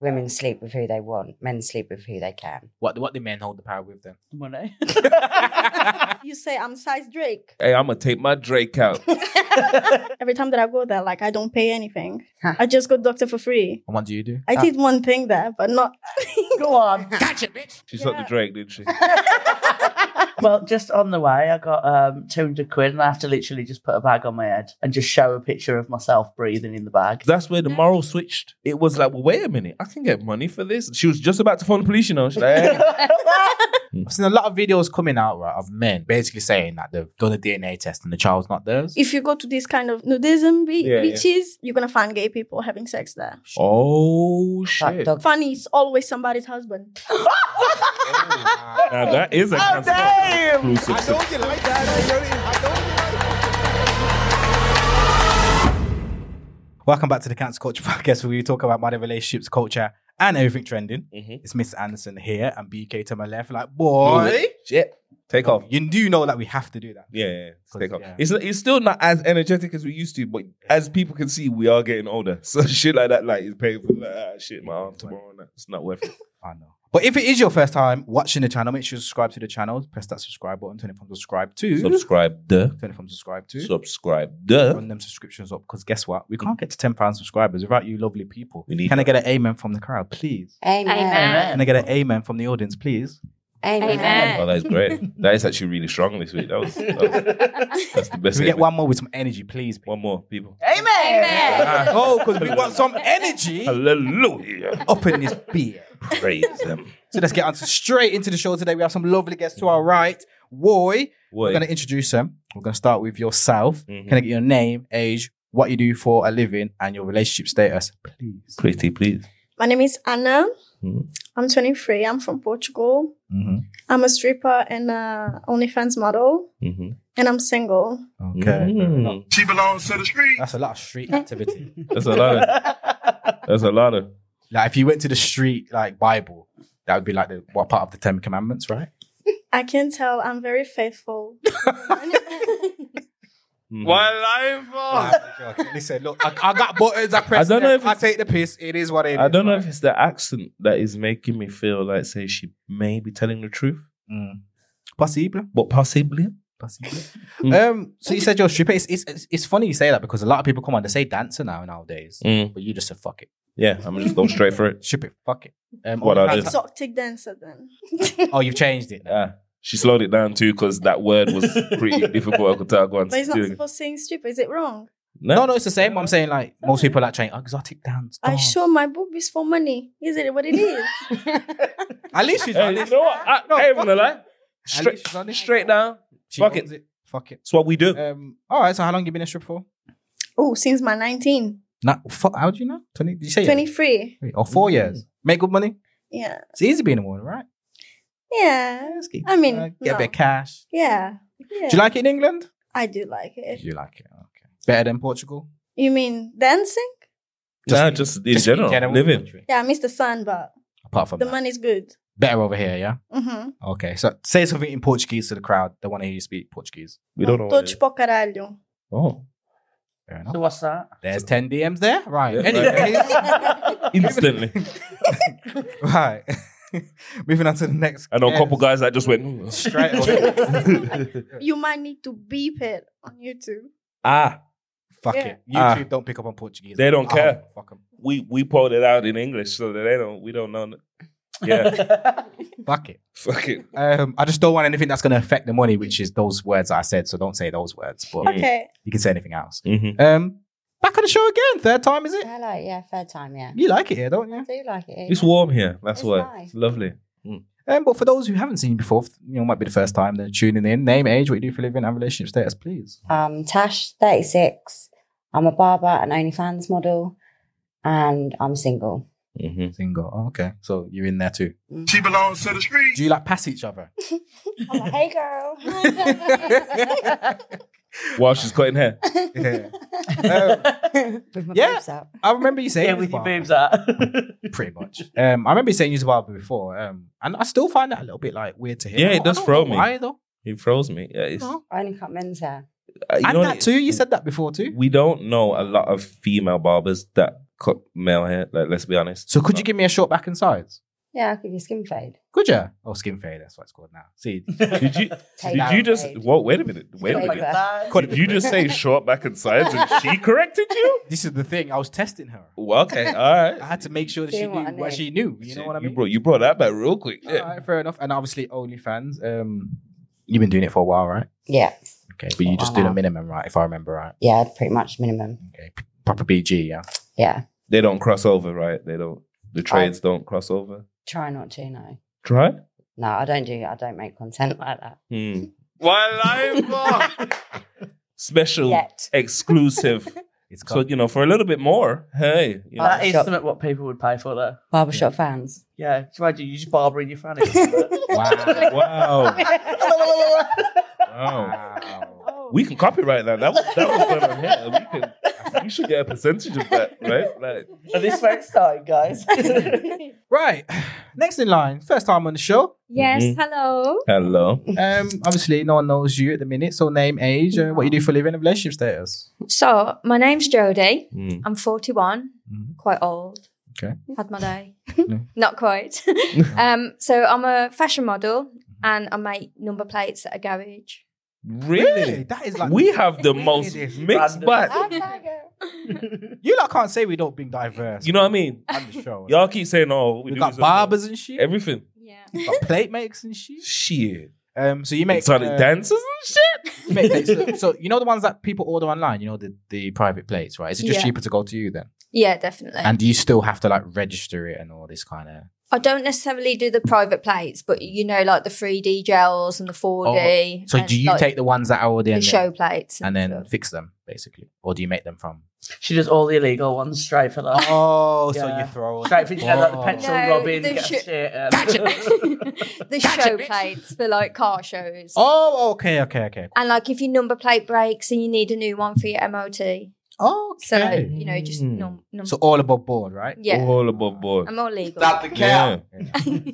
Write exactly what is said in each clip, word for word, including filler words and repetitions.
Women sleep with who they want. Men sleep with who they can. What what do men hold the power with then? Money. You say I'm size Drake. Hey, I'm gonna take my Drake out. Every time that I go there, like I don't pay anything. I just go doctor for free. And what do you do? I did one thing there, but not. Go on. Gotcha, bitch. She sucked the Drake, didn't she? Well, just on the way, I got um, two hundred quid and I have to literally just put a bag on my head and just show a picture of myself breathing in the bag. That's where the moral switched. It was like, well, wait a minute, I can get money for this. She was just about to phone the police, you know. She's like, hey. I've seen a lot of videos coming out, right, of men basically saying that they've done a D N A test and the child's not theirs. If you go to this kind of nudism be- Yeah, beaches, yeah. you're gonna find gay people having sex there. Oh, shit. Dog- Funny, it's always somebody's husband. Now that is a Oh, damn! exclusive. I don't get like that. I don't, I don't Welcome back to the Cancer Culture Podcast, where we talk about modern relationships, culture, and everything trending. Mm-hmm. It's Mister Anderson here and B K to my left. Like, boy, Shit. Take off. you do know that we have to do that. Yeah, yeah, yeah. Take off. Yeah. It's, it's still not as energetic as we used to, but as people can see, we are getting older. So shit like that, like, is painful. Like, ah, shit, my arm tomorrow. And that. It's not worth it. I know. But if it is your first time watching the channel, make sure you subscribe to the channel. Press that subscribe button. Turn it from subscribe to. Subscribe the. Turn it from subscribe to. Subscribe the. Run them subscriptions up, because guess what? We can't get to ten thousand subscribers without you lovely people. We need Can I that. get an amen from the crowd, please? Amen. Amen. Can I get an amen from the audience, please? Amen. Oh, that's great. That is actually really strong this week. That was, that was that's the best. Can we get amen. one more with some energy, please? One more, people. Amen. Oh, because we want some energy Hallelujah. up in this beer. Praise them. So let's get on to straight into the show today. We have some lovely guests to our right. Woy, we're Boy. going to introduce them. We're going to start with yourself. Mhm. Can I get your name, age, what you do for a living, and your relationship status, please? Pretty, please. My name is Anna. Mhm. I'm twenty-three. I'm from Portugal. Mm-hmm. I'm a stripper and a OnlyFans model, Mm-hmm. and I'm single. Okay. Mm. She belongs to the street. That's a lot of street activity. That's a lot of. That's a lot of. Like, if you went to the street, like, Bible, that would be like the what part of the Ten Commandments, right? I can tell I'm very faithful. Mhm. Like, listen, look, I, I got buttons, I press I don't know them, if I it's- take the piss. It is what it is. I don't know if right? it's the accent that is making me feel like, say, she may be telling the truth, Mm. Possible. but possibly. Possible. Mm. Um, so you said you're a stripper. It's, it's, it's, it's funny you say that, because a lot of people come on, they say dancer now nowadays, Mm. but you just said fuck it. Yeah, I'm just going straight for it. Strip it, fuck it. Um, What OnlyFans- are they? Exotic dancer then. Oh, you've changed it. Ah, she slowed it down too because that word was pretty difficult. I could tell once. But he's not supposed to sing stripper. Is it wrong? No, no, it's the same. I'm saying, like, most people like trying exotic dance. I dance. show my boobies for money. Is it what it is? At least she's Hey, honest. you know what? I, No, I ain't fuck gonna lie. At Straight, least she's honest. straight down. She Fuck owns it. Fuck it. It's what we do. Um. All right. So how long you been a stripper for? Oh, since my nineteen. Not. Fuck. How do you know? Twenty. Did you say twenty-three. Wait, or four years? Make good money. Yeah. It's easy being a woman, right? Yeah. Let's get- I mean, uh, get a no. bit of cash. Yeah. Yeah. Do you like it in England? I do like it. You like it. Okay. Better than Portugal. You mean dancing? Nah, just in just general, living. country. Yeah, I miss the sun, but Apart from the that, money's good. better over here. Yeah. Mm-hmm. Okay. So say something in Portuguese to the crowd. They want to hear you speak Portuguese. We don't know. What it Todos is. po caralho. Oh, Fair enough. So what's that? There's ten D Ms there. Right. Yeah. Anyway. instantly. Right. Moving on to the next. I know a guest. couple guys that just went "Ooh." Straight away. You might need to beep it on YouTube. Ah, Fuck Yeah. it. Ah. YouTube don't pick up on Portuguese. They don't Oh, care. Fuck 'em. we we pulled it out in English so that they don't. We don't know. Yeah, Fuck it. fuck it. Um, I just don't want anything that's going to affect the money, which is those words I said. So don't say those words. But Mm. Okay. you can say anything else. Mm-hmm. Um, back on the show again. Third time, is it? Hello, yeah, third time, yeah. You like it here, don't I you? do like it. It's warm here. That's It's why. nice. It's lovely. Um, but for those who haven't seen you before, you know, might be the first time they're tuning in. Name, age, what you do for a living, and relationship status, please. Um, Tash, thirty-six. I'm a barber and OnlyFans model, and I'm single. Mm-hmm. Single. Oh, okay. So you're in there too. She belongs to the street. Do you like pass each other? I'm like, hey, girl. While she's cutting hair. Yeah. Um, With my Yeah. boobs out. I remember you saying Yeah, you with was your a boobs barber. out. Pretty much. Um, I remember you saying you was a barber before. Um, and I still find that a little bit like weird to hear. Yeah, it I does don't throw know me. Why though? He froze me. Yeah, it's, No. I only cut men's hair. uh, you And know that what? too. You said that before too. We don't know a lot of female barbers that cut male hair. Like, let's be honest. So could you give me a short back and sides? Yeah, I'll give you a skin fade. Could you? Oh, skin fade. That's what it's called now. See, Did you? Take did out you just? fade. What? Wait a minute. Wait a Take minute. back. Did you just say short back and sides, and she corrected you? this is the thing. I was testing her. Well, okay, all right. I had to make sure that she Doing knew what I what knew. she knew. You know what I You mean? brought you brought that back real quick. All Yeah. right, fair enough. And obviously, OnlyFans. Um, you've been doing it for a while, right? Yeah, Okay, but you just Wow. did a minimum, right? If I remember right. yeah, pretty much minimum. Okay, P- proper B G, yeah. Yeah, They don't cross over, right? They don't. The trades don't cross over. try not to. No, Try. no, I don't do. I don't make content like that Hmm. Why live? Special, yet. exclusive. It's So called. you know, for a little bit more, hey. You know. That is Shop. something what people would pay for, though. Barbershop fans. Yeah, so imagine you just barbering your fanny. wow. Wow. Wow. Wow. We can copyright that. That was that was done on here. We can. We should get a percentage of that, right? Like, And this where it started, guys. Right. Next in line, first time on the show. Yes, Mhm. hello. hello. Um, obviously, no one knows you at the minute. So, name, age, uh, what you do for a living, and relationship status. So, my name's Jodie. Mm. I'm forty-one, Mhm. quite old. Okay. Had my day. Yeah. Not quite. um, so, I'm a fashion model and I make number plates at a garage. Really? That is like We have the most Weirdest. mixed Random. bag. You lot can't say we don't bring diverse. You know what I mean? on the show. Y'all keep saying, "Oh, we we do got this, barbers and shit. everything." Yeah. We got plate makers and shit. Shit. Um, so you make Exotic uh, dancers and shit. you make plates. So, so you know the ones that people order online. You know the the private plates, right? Is it just Yeah. cheaper to go to you then? Yeah, definitely. And do you still have to like register it and all this kind of? I don't necessarily do the private plates, but you know, like the three D gels and the four D. Oh, So and, do you like, take the ones that are already the in show there plates and then stuff. fix them basically, or do you make them from? She does all the illegal ones straight for that. Oh, so Yeah. you throw Straight for, you know, like the Oh. pencil No, rubbing, the get sh- shit. Um, the show plates for like car shows. Oh, okay, okay, okay. And like if your number plate breaks and you need a new one for your M O T. Okay. So, you know, just Mm. num- num- So all above board, right? yeah. All above board. I'm all legal. Stop the cap. Yeah.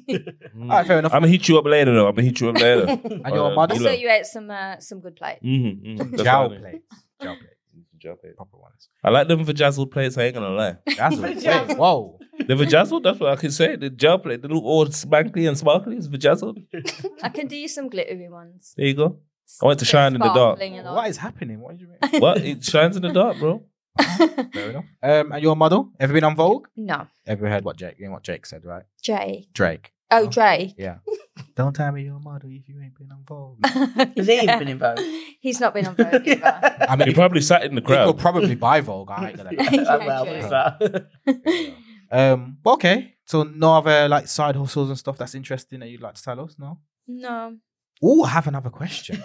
All right, fair enough. I'm gonna hit you up later, though. I'm gonna hit you up later. And your Uh, model? I'll you show look. you out some uh, some good plates. Mhm, mhm. That's Jowl fine. plates. Jowl plates. Jowl plate. Proper ones. I like them vajazzle plates. I ain't gonna lie. That's what wait, whoa. The vajazzle, that's what I can say. The gel plate, the little old spankly and sparkly is vajazzle. I can do you some glittery ones. There you go. I want it to shine in the dark. Sparkling and all. What is happening? What do you mean? What? It shines in the dark, bro. Fair enough. Um, and your model? Ever been on Vogue? No. Ever heard what Jake? You know what Jake said, right? Jay. Drake. Oh, Oh. Drake. Yeah. Don't tell me you're a model if you ain't been on Vogue. Has he been in Vogue? He's not been on Vogue either. I mean, He probably sat in the he could crowd. probably buy Vogue. I ain't gonna lie. Oh, well, there's that. Um, but okay. So no other like side hustles and stuff that's interesting that you'd like to tell us? No. No. Oh, I have another question.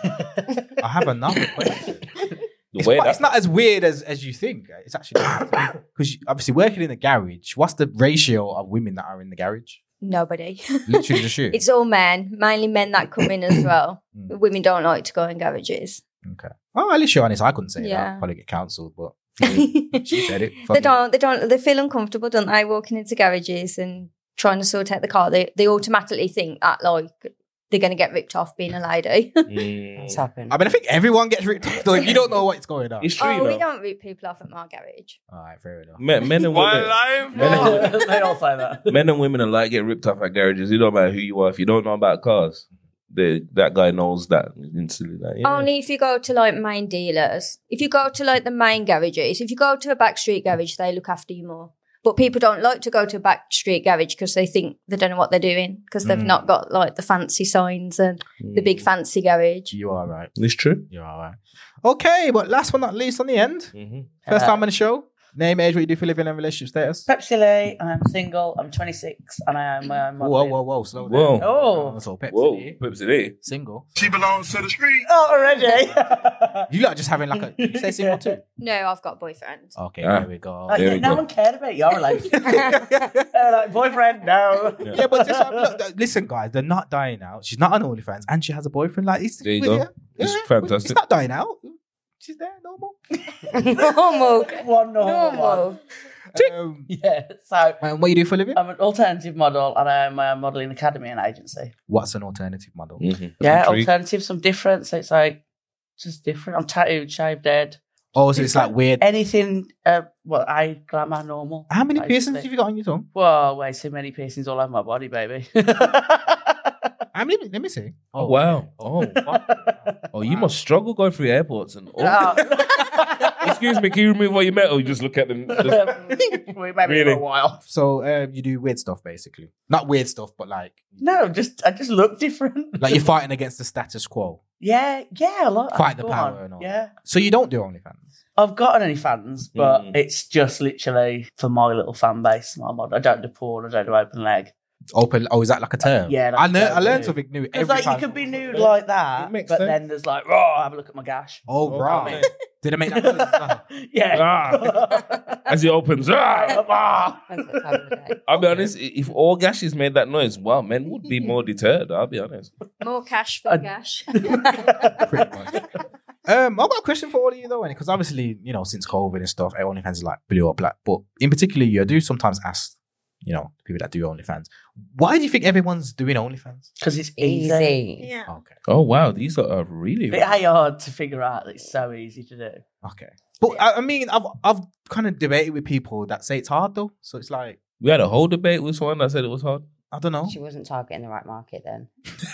I have another question. The It's, way quite- that it's not as weird as, as you think. It's actually because obviously working in a garage. What's the ratio of women that are in the garage? Nobody. Literally just you. It's all men, mainly men that come in as well. Mm. Women don't like to go in garages. Okay. Oh, at least you're honest. I couldn't say that. Yeah. I'd probably get cancelled, but they she said it. Fuck it. don't. They don't. They feel uncomfortable, don't they? Walking into garages and trying to sort out the car. They they automatically think that like they're going to get ripped off being a lady. Mm. It's happened. I mean, I think everyone gets ripped off though if you don't know what's going on. It's true, oh, you we know. don't rip people off at my garage. All right, fair enough. Men, men and Why women. life? Men and, they all say that. men and women are like get ripped off at garages. It don't matter who you are. If you don't know about cars, the, that guy knows that instantly. Like, yeah. Only if you go to like main dealers. If you go to like the main garages, if you go to a backstreet garage, they look after you more. But people don't like to go to a backstreet garage because they think they don't know what they're doing because they've Mm. not got like the fancy signs and the big fancy garage. You are right. It's true. You are right. Okay, but last but not least on the end, Mm-hmm. first Uh, time on the show. Name, age, what you do for living, and relationship status. Pepsi Lee, I'm single, I'm twenty-six, and I am uh, Whoa, modelling. whoa, whoa, slow down. Whoa. Oh. so Pepsi, Whoa, Lee, Pepsi Lee. single. She belongs to the street. Oh, already? You lot just having like a. You say single too. No, I've got a boyfriend. Okay, Ah. there we go. Oh, There yeah, we no go. one cared about your relationship. They were like, boyfriend, no. Yeah, but this one, look, th- listen, guys, they're not dying out. She's not on OnlyFans, and she has a boyfriend. Like, it's, There you with go. her. It's Yeah, fantastic. It's not dying out. She's there, normal. Normal. One normal one. Normal. Um, Yeah, so and what you do for a living? I'm an alternative model and I'm a modelling academy and agency. What's an alternative model? Mm-hmm. Yeah, Intrigue. alternative, some different. So it's like just different. I'm tattooed, shaved head, Oh, so it's like weird. Anything, uh, well, I glamour normal. How many basically. piercings have you got on your tongue? Whoa, way too many piercings all over my body, baby. How many? Let me see. Oh, wow. Oh, fuck. Oh, you must struggle going through airports and. Oh. Excuse me, can you remove all your metal? You just look at them. Just... we maybe Really? for a while. So uh, you do weird stuff, basically. Not weird stuff, but like, No, just I just look different. like you're fighting against the status quo. yeah, yeah, a lot. Fight the Go power on. and all. Yeah, So you don't do OnlyFans. I've got an OnlyFans, but Mm. it's just literally for my little fan base. My mod. I don't do porn. I don't do open leg. Open. Oh, is that like a term? Yeah, I that's learned. a I term, learned yeah. something new Because every like time. you can be nude like that, It makes but sense. then there's like, oh, have a look at my gash. Oh, Oh, right. man. Did I make that noise as well? Yeah. Ah. As he opens, ah. Ah. Depends what time of the day. I'll be honest. If all gashes made that noise, wow, men would be more deterred. I'll be honest. More cash for Uh, gash. Pretty much. Um, I've got a question for all of you though, because obviously, you know, since COVID and stuff, OnlyFans like blew up. Like, but in particular, you do sometimes ask, you know, people that do OnlyFans, why do you think everyone's doing OnlyFans? Because it's easy. Easy. Yeah. Okay, Oh wow, these are uh, really. It's hard to figure out. It's so easy to do. okay. But I, I mean, I've I've kind of debated with people that say it's hard though. So it's like, We had a whole debate with someone that said it was hard. I don't know. She wasn't targeting the right market then.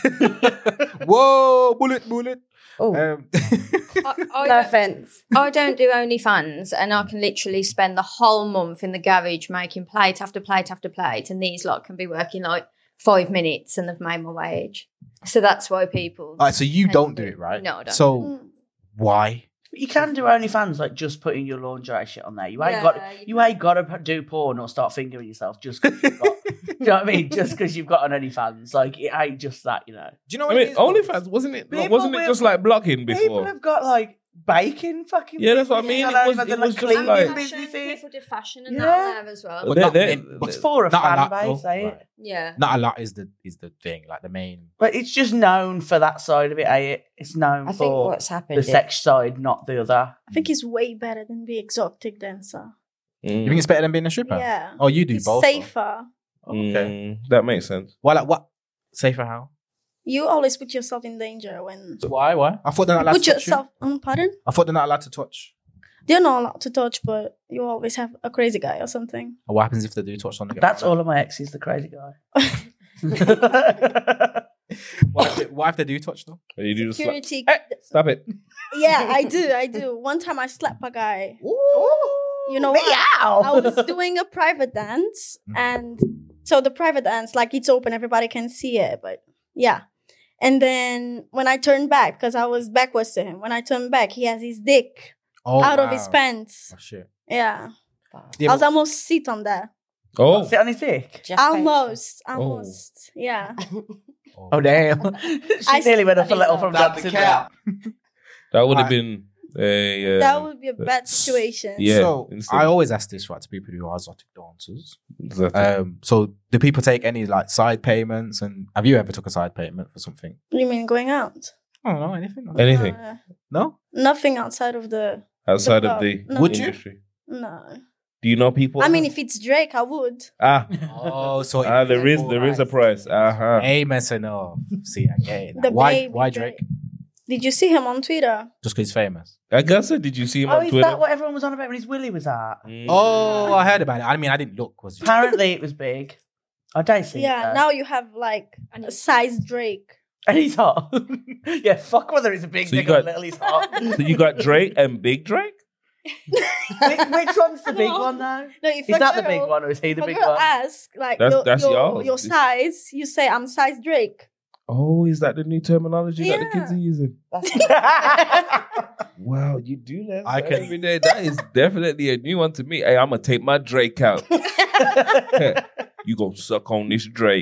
Whoa, bullet, bullet. Oh, Um, I, I, no don't, offense. I don't do OnlyFans, and I can literally spend the whole month in the garage making plate after plate after plate, and these lot can be working like five minutes and they've made my wage. So that's why people. all right, so you tend don't to- do it, right? No, I don't. So Mm. why? But you can do OnlyFans like just putting your lingerie shit on there. You ain't Yeah, got you you, can. ain't got to do porn or start fingering yourself just because you've got. Do you know what I mean? Just because you've got an OnlyFans, like it ain't just that, you know. Do you know I what it mean, is, though? OnlyFans wasn't it? People wasn't it will- just like blogging People before? have got like baking fucking. Yeah, that's what I businesses mean. on It was- OnlyFans it and, was like, just cleaning like- Fashion, businesses. people do fashion and Yeah. that on there as well. But They're- not, they're- in- but It's for a not fan lot, base, though. ain't Right. it? Yeah. Not a lot is the is the thing, like the main. But it's just known for that side of it, ain't it? It's known I think for what's happened the is sex side, not the other. I think it's way better than be exotic dancer. Mm. You think it's better than being a stripper? Yeah. Oh, you do It's both. though. safer. Okay. Mm, that makes sense. Why? Like what? Safer how? You always put yourself in danger when Why? Why? I thought they're not allowed put to touch you. yourself. Um, pardon? I thought they're not allowed to touch. They're not allowed to touch, but you always have a crazy guy or something. Or what happens if they do touch on the That's all of my exes, the crazy guy. What if, they, what if they do touch though? You do the slap. Security. Hey, stop it. Yeah, I do. I do. One time I slapped a guy. You know what? I was doing a private dance, Mm. and so the private dance, like it's open, everybody can see it, but yeah. And then when I turned back, because I was backwards to him, when I turned back, he has his dick Oh, out of wow. his pants. Oh shit. Yeah. Yeah, I was but- almost sit on that. Oh, Sit on his dick. Jeff Almost. Almost. Yeah. oh. Oh damn! she I nearly went up a little from That's dancing. the cap. that would have Right. been a. Uh, That would be a bad situation. Yeah. So instead- I always ask this right to people who are exotic dancers. Exactly. Um, so do people take any like side payments? And have you ever took a side payment for something? You mean going out? I don't know anything. Anything Uh, No. nothing outside of the. outside the of the No. Would you? industry. No. Do you know people? I mean, if it's Drake, I would. ah, Oh, so ah, there is there is a price. Uh huh. Amen enough. See, I get it. now. The Why? baby Why Drake? Did you see him on Twitter? Just because he's famous. I guess so. Did you see him Oh, on is Twitter? that what everyone was on about when his willy was out? Mm. Oh, I heard about it. I mean, I didn't look. Was it? Apparently, it was big. I don't see. Yeah, it, now you have like a size Drake. and he's hot. Yeah, fuck whether it's a big So you dick or got- little. He's hot. So you got Drake and Big Drake? which, which one's the big No. one now? No, if Is a that the girl- big one or is he the if a big girl one? ask like That's- your, that's your, yours. your size, you say I'm size Drake. Oh, is that the new terminology that the kids Yeah. are using? That's Wow, you do that I can- every day. That is definitely a new one to me. Hey, I'm gonna take my Drake out. You gonna suck on this Drake?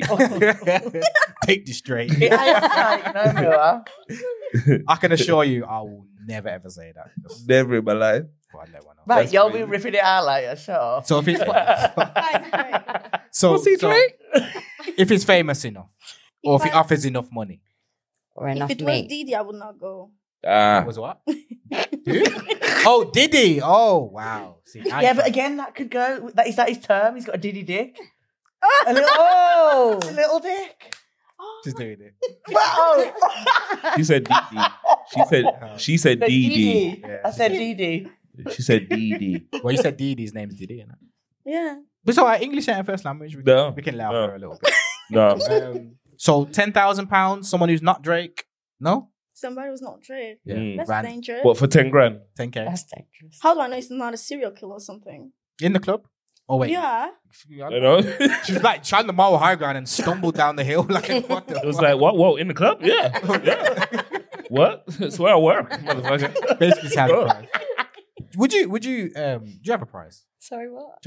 Take this straight. It ain't snake, no more. I can assure you, I will never ever say that. Just Never in my life. before I let one off. Mate, That's you'll crazy. be ripping it out later, sure. So if it's Size Drake. so, Pussy so Drake? if it's famous enough, or if If he I- offers enough money, or If enough it was meat. Didi, I would not go. Ah, was what? Who? Oh, Diddy. Oh, wow. See, now Yeah, you- but again, that could go. That is that his term? He's got a diddy dick. A little, oh, a little dick. just doing it. Wow. she said Dee Dee. She said she said The Dee Dee. Didi. Yeah. I said Didi. She said D D. Well, you said Dee Dee's name's Didi, innit? Yeah. But it's all right. English ain't her first language. We, No. we can laugh No. at her a little bit. No. Um, so ten thousand pounds. Someone who's not Drake. No. Somebody was not Drake. Yeah. Mm. That's Rand- dangerous. What for ten grand? ten k That's dangerous. How do I know it's not a serial killer or something? in the club. Oh wait. Yeah. You know? She was like trying to mile high ground and stumbled down the hill like what the It was fuck? like, what? Whoa, in the club? Yeah. Yeah. What? That's where I work, motherfucker. Basically, sounds a prize. Would you? Would you? Um, do you have a prize? Sorry, what?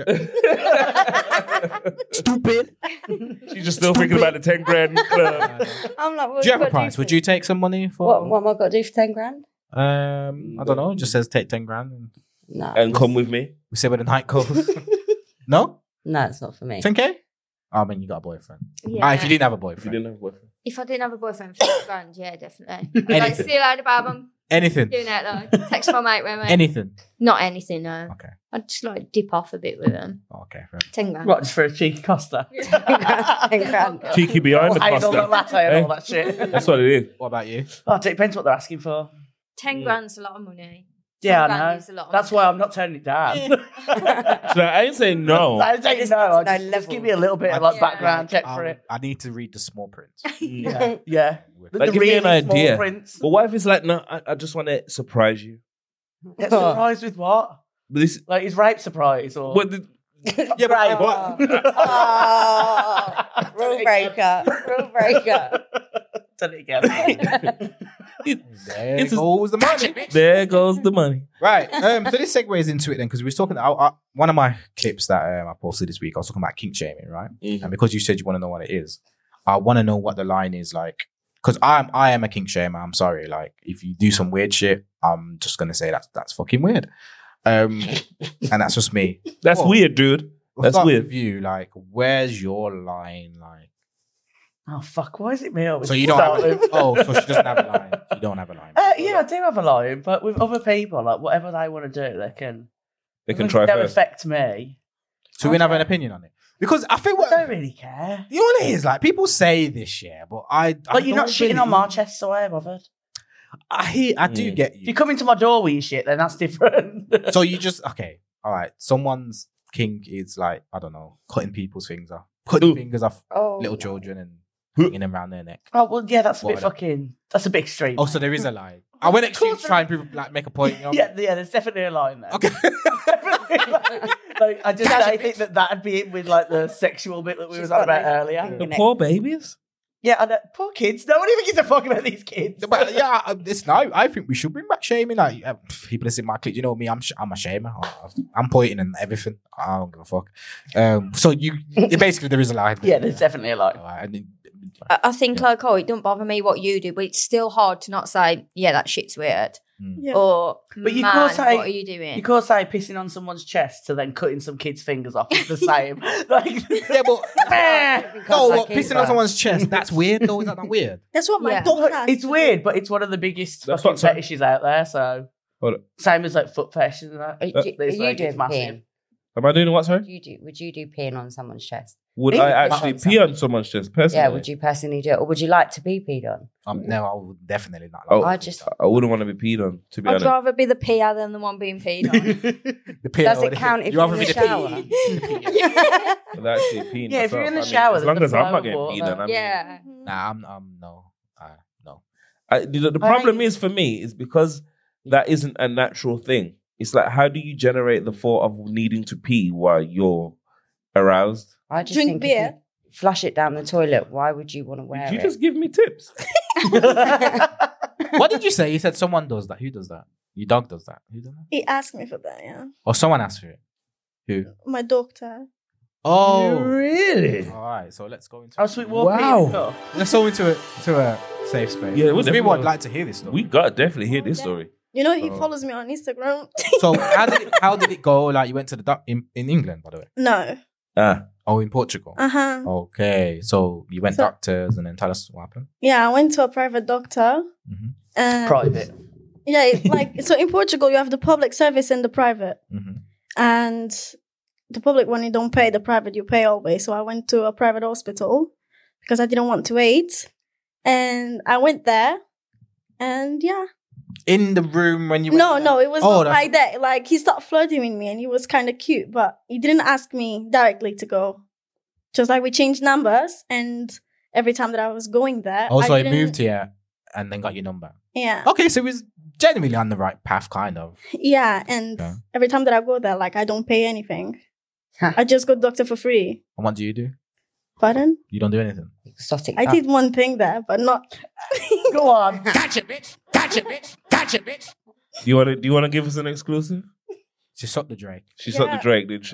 Stupid. She's just still thinking about the ten grand club. I'm like, what Do you have a what prize? Would you take some money for? What, what am I got to do for ten grand? Um, I don't know. It just says take ten grand. And No. And come with me. we say where the night goes. No, No, it's not for me. ten k. Oh, I mean, you got a boyfriend. Yeah. Ah, if you didn't have a If you boyfriend, didn't have a boyfriend. If I didn't have a boyfriend for ten grand, yeah, definitely. Like, Anything. see you later, Bob. I'm anything, doing it though. Text my mate with me. anything. Not anything, no. Okay, I'd just like dip off a bit with him. okay. Fair. Ten grand. What, just for a cheeky Costa? ten grand. Cheeky behind the Hazelnut pasta. latte and Eh? all that shit. That's what it is. What about you? Oh, it depends what they're asking for. Ten grand's a lot of money. Yeah, ten grand I is a lot know. of That's money. why I'm not turning it down. So I ain't saying no. I don't just know. need to I know just, just give levels. me a little bit of like Yeah. background check Um, for it. I need to read the small print. Yeah, yeah. The, Like, the give me an really small idea. prints. But what if it's like, no, I, I just want to surprise you. Get surprised with what? But this, Like his rape surprise or? but the, Yeah, but Right. what? Oh, rule breaker. Rule breaker. Done it again. There It's a- goes the money. there goes the money. Right. Um, so this segues into it then, because we was talking. I, I, one of my clips that um, I posted this week, I was talking about kink shaming, right? Mhm. And because you said you want to know what it is, I want to know what the line is like. Because I'm, I am a kink shamer. I'm sorry. Like, if you do some weird shit, I'm just gonna say that's that's fucking weird. Um, and that's just me. That's Well, weird, dude. We'll That's start weird. with you. Like, where's your line? Like, Oh fuck! Why is it me? always so you don't. start Have a, with- oh, so she doesn't have a line. You don't have a line. Uh, yeah, I do have a line, but with other people, like whatever they want to do, they can. They can as try long as it don't first. affect me. So we don't have an opinion on it because I think I what don't really care. you know what it is. Like, people say this, yeah, but I. I Like you're not don't shitting really- on my chest, so I am bothered. I hear. I do Mm. get If you you. come into my door with your shit, then that's different. So you just okay. All right. Someone's kink is like, I don't know, cutting people's fingers off, cutting Ooh. fingers off Oh, little no. children and hanging them around their neck. Oh well, yeah, that's a What bit are they? fucking. That's a bit extreme. Oh, so there is a line. I went Of extreme course to try and prove, like, make a point. You know? yeah, yeah, there's definitely a line there. Okay. Definitely like, like, I just I think that that'd be in with like the sexual bit that we She's was on got about no- earlier. The poor babies. Yeah, I know. Poor kids. No one even gives a fuck about these kids. But yeah, I- it's now. I think we should bring back shaming. Like, uh, people that see my clip, you know me. I'm sh- I'm a shamer. I'm pointing and everything. I don't give a fuck. Um, so you basically there is a line. Yeah, there's definitely a line. Alright, and then- I, I think Yeah. like, oh, it don't bother me what you do, but it's still hard to not say, yeah, that shit's weird. Yeah. Or, But you man, can't say- what are you doing? You can't say pissing on someone's chest to then cutting some kid's fingers off. It's the same. Like, yeah, but no, Because what, I pissing keep on that. someone's chest. That's weird. though. Is that not weird? That's what my Yeah. daughter has. it's weird, but it's one of the biggest That's fucking what- sorry. fetishes out there. So Hold up. same as like foot fetishes and that. Are, you- Uh, do- are There's, you like, doing it's massive. peeing? Am I doing what, sorry? Would you do? Would you do peeing on someone's chest? Would Me? I actually Like- pee on someone's chest personally? Yeah. Would you personally do it, or would you like to be peed on? Um, no, I would definitely not. Oh, Like I just- I wouldn't want to be peed on, to be I'd honest. rather be the peer than the one being peed on. the pee Does or it the- count if you you're rather in be the the shower? I'd actually peeing Yeah, if you're myself. in the I mean, shower, as long there's as a I'm flow not of getting water. peed on, I mean, yeah. Nah, I'm. Um, no. Uh, no. I, the, the I- problem is for me is because that isn't a natural thing. It's like, how do you generate the thought of needing to pee while you're aroused? I just Drink think beer. If you flush it down the toilet. Why would you want to wear Did you it? just give me tips? What did you say? You said someone does that. Who does that? Your dog does that. Who does that? He asked me for that, yeah. Or someone asked for it. Who? My doctor. Oh, really? all right. So let's go into. How sweet war Wow. wow. Let's go into a to a safe space. Yeah, we'll we definitely- would like to hear this story. We got to definitely hear this story. You know, he Oh. follows me on Instagram. So how did it, how did it go? Like, you went to the doc in, in England, by the way. No. Ah, Oh, in Portugal. Uh huh. Okay, so you went So- doctors, and then tell us what happened. Yeah, I went to a private doctor. Mhm. And Private. Yeah, it- like, so in Portugal, you have the public service and the private. Mm-hmm. And the public one, you don't pay. The private, you pay always. So I went to a private hospital because I didn't want to wait. And I went there. And yeah, in the room when you? No, went no, there? it was Oh, not that's- like that. Like he started flirting with me, and he was kind of cute, but he didn't ask me directly to go. Just like we changed numbers, and every time that I was going there, Also, I he didn't- moved here and then got your number. Yeah, Okay, so he was genuinely on the right path, kind of. yeah, and Okay. every time that I go there, like I don't pay anything. Huh. I just go doctor for free. And what do you do? Pardon? You don't do anything. Exotic. I duck. did one thing there, but not. Go on. Gotcha, bitch. Gotcha, bitch. Gotcha, bitch. Do you want to? Do you want to give us an exclusive? She sucked the Drake. She sucked Yeah. the Drake, didn't she?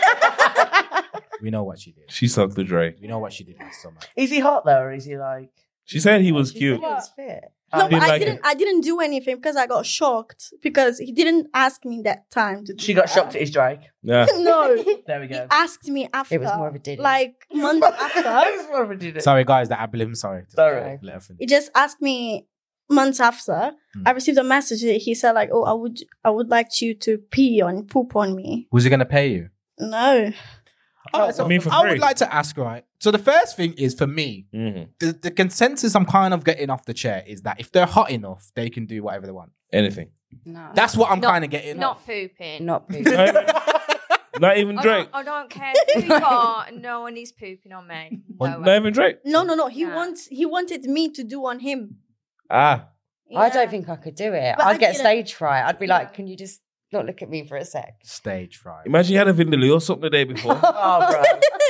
We know what she did. She sucked the Drake. We know what she did last summer. Is he hot though, or is he like? She said he was She cute. said he was fit. No, Oh, but I like didn't. it. I didn't do anything because I got shocked because he didn't ask me that time to. Do She got that. shocked at his Drake. Yeah. No, There we he go. asked me after. It was more of a diddy. Like months after. That was more of a did it. Sorry, guys, that I believe him. Sorry. Sorry. Let her finish. He just asked me months after. Hmm. I received a message. He said like, "Oh, I would, I would like you to pee on, poop on me." Was he going to pay you? No, Alright, so I mean, for I free. would like to ask, right? So the first thing is for me, hmm the, the consensus I'm kind of getting off the chair is that if they're hot enough, they can do whatever they want. Anything. No. That's what I'm Not- kind of getting. Not pooping. Not poop. Not even, not even I Drake. don't, I don't care who you are. No one is pooping on me. No Well, way. Not even Drake. no, no, no. He Nah. wants. He wanted me to do on him. Ah. I Yeah. don't think I could do it. But I'd I get didn't- stage fright. I'd be like, Yeah. can you just not look at me for a sec? Stage fright. Imagine you had a Vindaloo or something the day before. Oh, bro.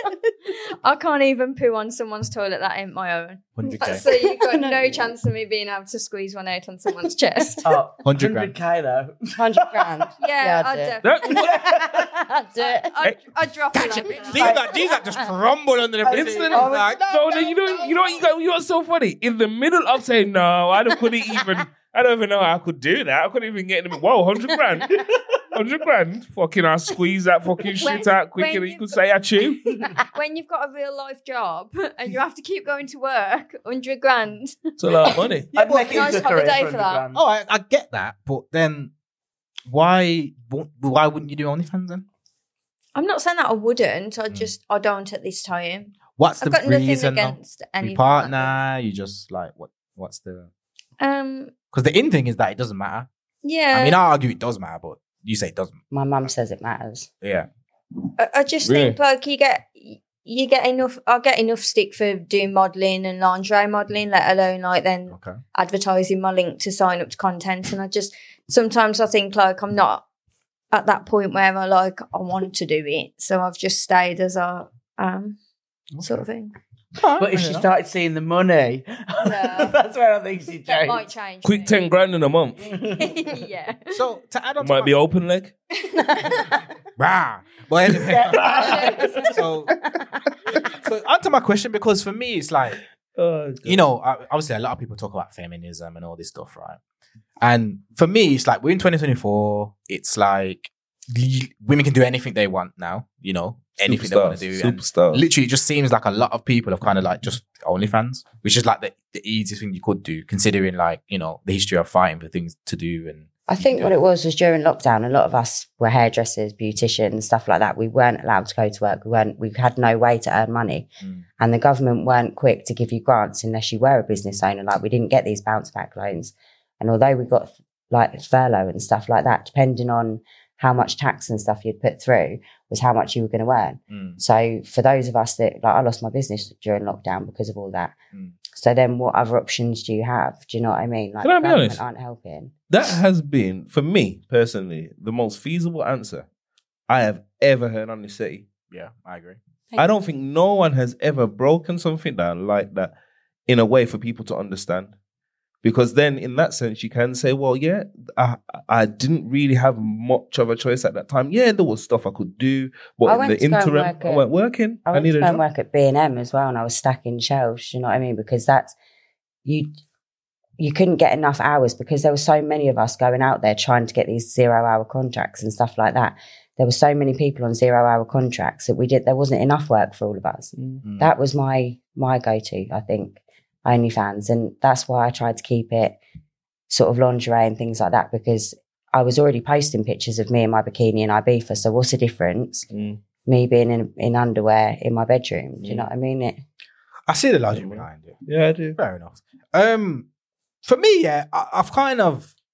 I can't even poo on someone's toilet. That ain't my own. one hundred K. So you've got no chance of me being able to squeeze one out on someone's chest. Oh, one hundred grand. one hundred K though. one hundred grand. Yeah, I'd I'd do it. definitely. I'd do it. I'd, I'd drop Gotcha, it. bitch. These that, these that just crumble under the Instant. I'm like, No, no, you know, you know, you got, you know what's so funny? In the middle of saying no, I don't couldn't even. I don't even know how I could do that. I couldn't even get in the whoa, hundred grand, hundred grand. Fucking, I squeeze that fucking shit When- out quicker when than you you've could say I chew. When you've got a real life job and you have to keep going to work, hundred grand. It's a lot of money. I'd but- make it Nice into a career holiday for for one hundred that. grand. oh, I, I get that, but then why? Why wouldn't you do OnlyFans then? I'm not saying that I wouldn't. Hmm. I just I don't at this time. What's I've the got nothing reason? though? against anything. Your like partner, you just like what? What's the? that. Um. Because the in thing is that it doesn't matter. Yeah. I mean, I argue it does matter, but you say it doesn't. My mum says it matters. Yeah. I, I just Really? think like you get you get enough. I get enough stick for doing modelling and lingerie modelling, let alone like then Okay. advertising my link to sign up to content. And I just sometimes I think like I'm not at that point where I like I want to do it, so I've just stayed as I am, sort of thing. But if she started seeing the money, Yeah. that's where I think she That might changed. change. Quick me. ten grand in a month. Yeah. So to add on, to Might my- be open leg. Rah. But anyway, so so answer my question, because for me it's like, Oh, you know, uh, obviously a lot of people talk about feminism and all this stuff, right? And for me, it's like we're in twenty twenty-four. It's like l- women can do anything they want now. You know, anything they want to do. And Superstar. literally, it just seems like a lot of people have kind of like just OnlyFans, which is like the, the easiest thing you could do, considering like, you know, the history of fighting for things to do. And I think what it was was during lockdown, a lot of us were hairdressers, beauticians, stuff like that. We weren't allowed to go to work. We weren't. We had no way to earn money, Mm. and the government weren't quick to give you grants unless you were a business owner. Like we didn't get these bounce back loans, and although we got like furlough and stuff like that, depending on how much tax and stuff you'd put through, was how much you were going to earn. Mm. So for those of us that, like, I lost my business during lockdown because of all that. Mm. So then what other options do you have? Do you know what I mean? Like Can I the be government honest? aren't helping. That has been, for me personally, the most feasible answer I have ever heard on this city. yeah, I agree. I don't think no one has ever broken something down like that in a way for people to understand. Because then, in that sense, you can say, well, yeah, I, I didn't really have much of a choice at that time. Yeah, there was stuff I could do, but I in went the to go and interim, work I at- went working. I I, went to needed go a and job. work at B and M as well, and I was stacking shelves. Do you know what I mean? Because that's you. You couldn't get enough hours because there were so many of us going out there trying to get these zero-hour contracts and stuff like that. There were so many people on zero-hour contracts that we did. There wasn't enough work for all of us. Mm. That was my my go-to. I think OnlyFans, and that's why I tried to keep it sort of lingerie and things like that, because I was already posting pictures of me in my bikini in Ibiza. So what's the difference? Mm. Me being in, in underwear in my bedroom. Do you know what I mean? It. I see the logic behind it. Yeah, I do. Fair enough. Um, for me, yeah, I, I've kind of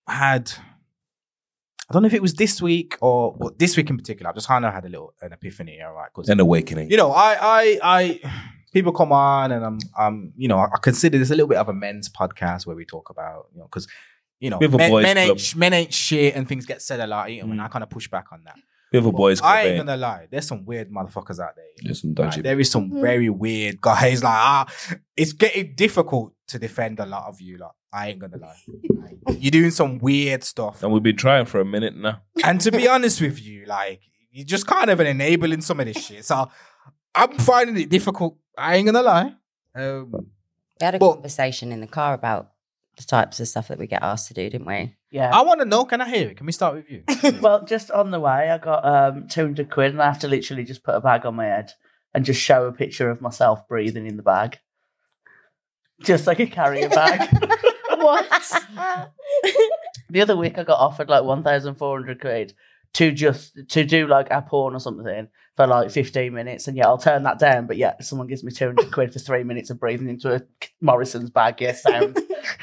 had, I don't know if it was this week or well, this week in particular. I just kind of had a little an epiphany. All right, because An awakening. you know, I, I, I, people come on and I'm, I'm, you know, I, I consider this a little bit of a men's podcast where we talk about, you know, because, you know, We have a men, boys men ain't, club. sh- men ain't shit and things get said a lot, you know, and I kind of push back on that. We have a boys club. I ain't eh? gonna lie, there's some weird motherfuckers out there. There's some Like, dodgy. there is some very weird guys. Like, ah, it's getting difficult to defend a lot of you. Like, I ain't gonna lie, Like, you're doing some weird stuff. And we've been trying for a minute now. And to be honest with you, like, you're just kind of enabling some of this shit. So I'm finding it difficult. I ain't gonna lie. Um, We had a But- conversation in the car about the types of stuff that we get asked to do, didn't we? Yeah. I want to know. Can I hear it? Can we start with you? Well, just on the way, I got um, two hundred quid and I have to literally just put a bag on my head and just show a picture of myself breathing in the bag. Just like a carrier bag. What? The other week, I got offered like one thousand four hundred quid to just to do like a porn or something for like fifteen minutes. And yeah, I'll turn that down. But yeah, someone gives me two hundred quid for three minutes of breathing into a Morrison's bag. Yes, sound.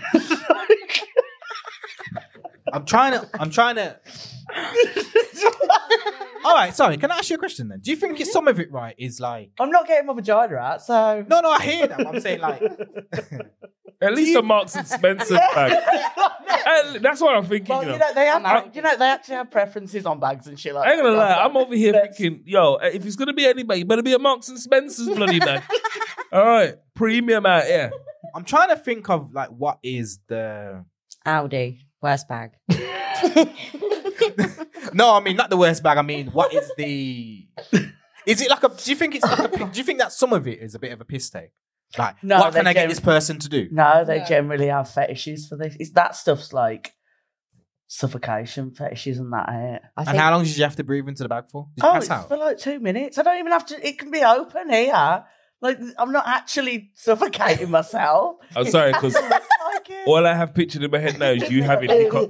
I'm trying to. I'm trying to. All right. Sorry. Can I ask you a question then? Do you think it's some of it right? Is like. I'm not getting my vagina out, so. No, no. I hear that. I'm saying like. At least a Marks and Spencer bag. And that's what I'm thinking. Well, you know. you know, they have, I- you know, they actually have preferences on bags and shit like I ain't gonna that. lie, I'm over here That's- thinking, yo, if it's gonna be anybody, you better be a Marks and Spencer's bloody bag. All right, premium out here. I'm trying to think of like what is the. Audi, worst bag. No, I mean not the worst bag. I mean, what is the? Is it like a? Do you think it's like a? Do you think that some of it is a bit of a piss take? Like, No, what can they I get don't. this person to do? No, they No. generally have fetishes for this. It's, that stuff's like suffocation fetishes and that. Eh? I And think how long did you have to breathe into the bag for? Did you Oh, pass it's out? for like two minutes. I don't even have to. It can be open here. Like I'm not actually suffocating myself. I'm sorry, because Like it. all I have pictured in my head now is you having hiccups.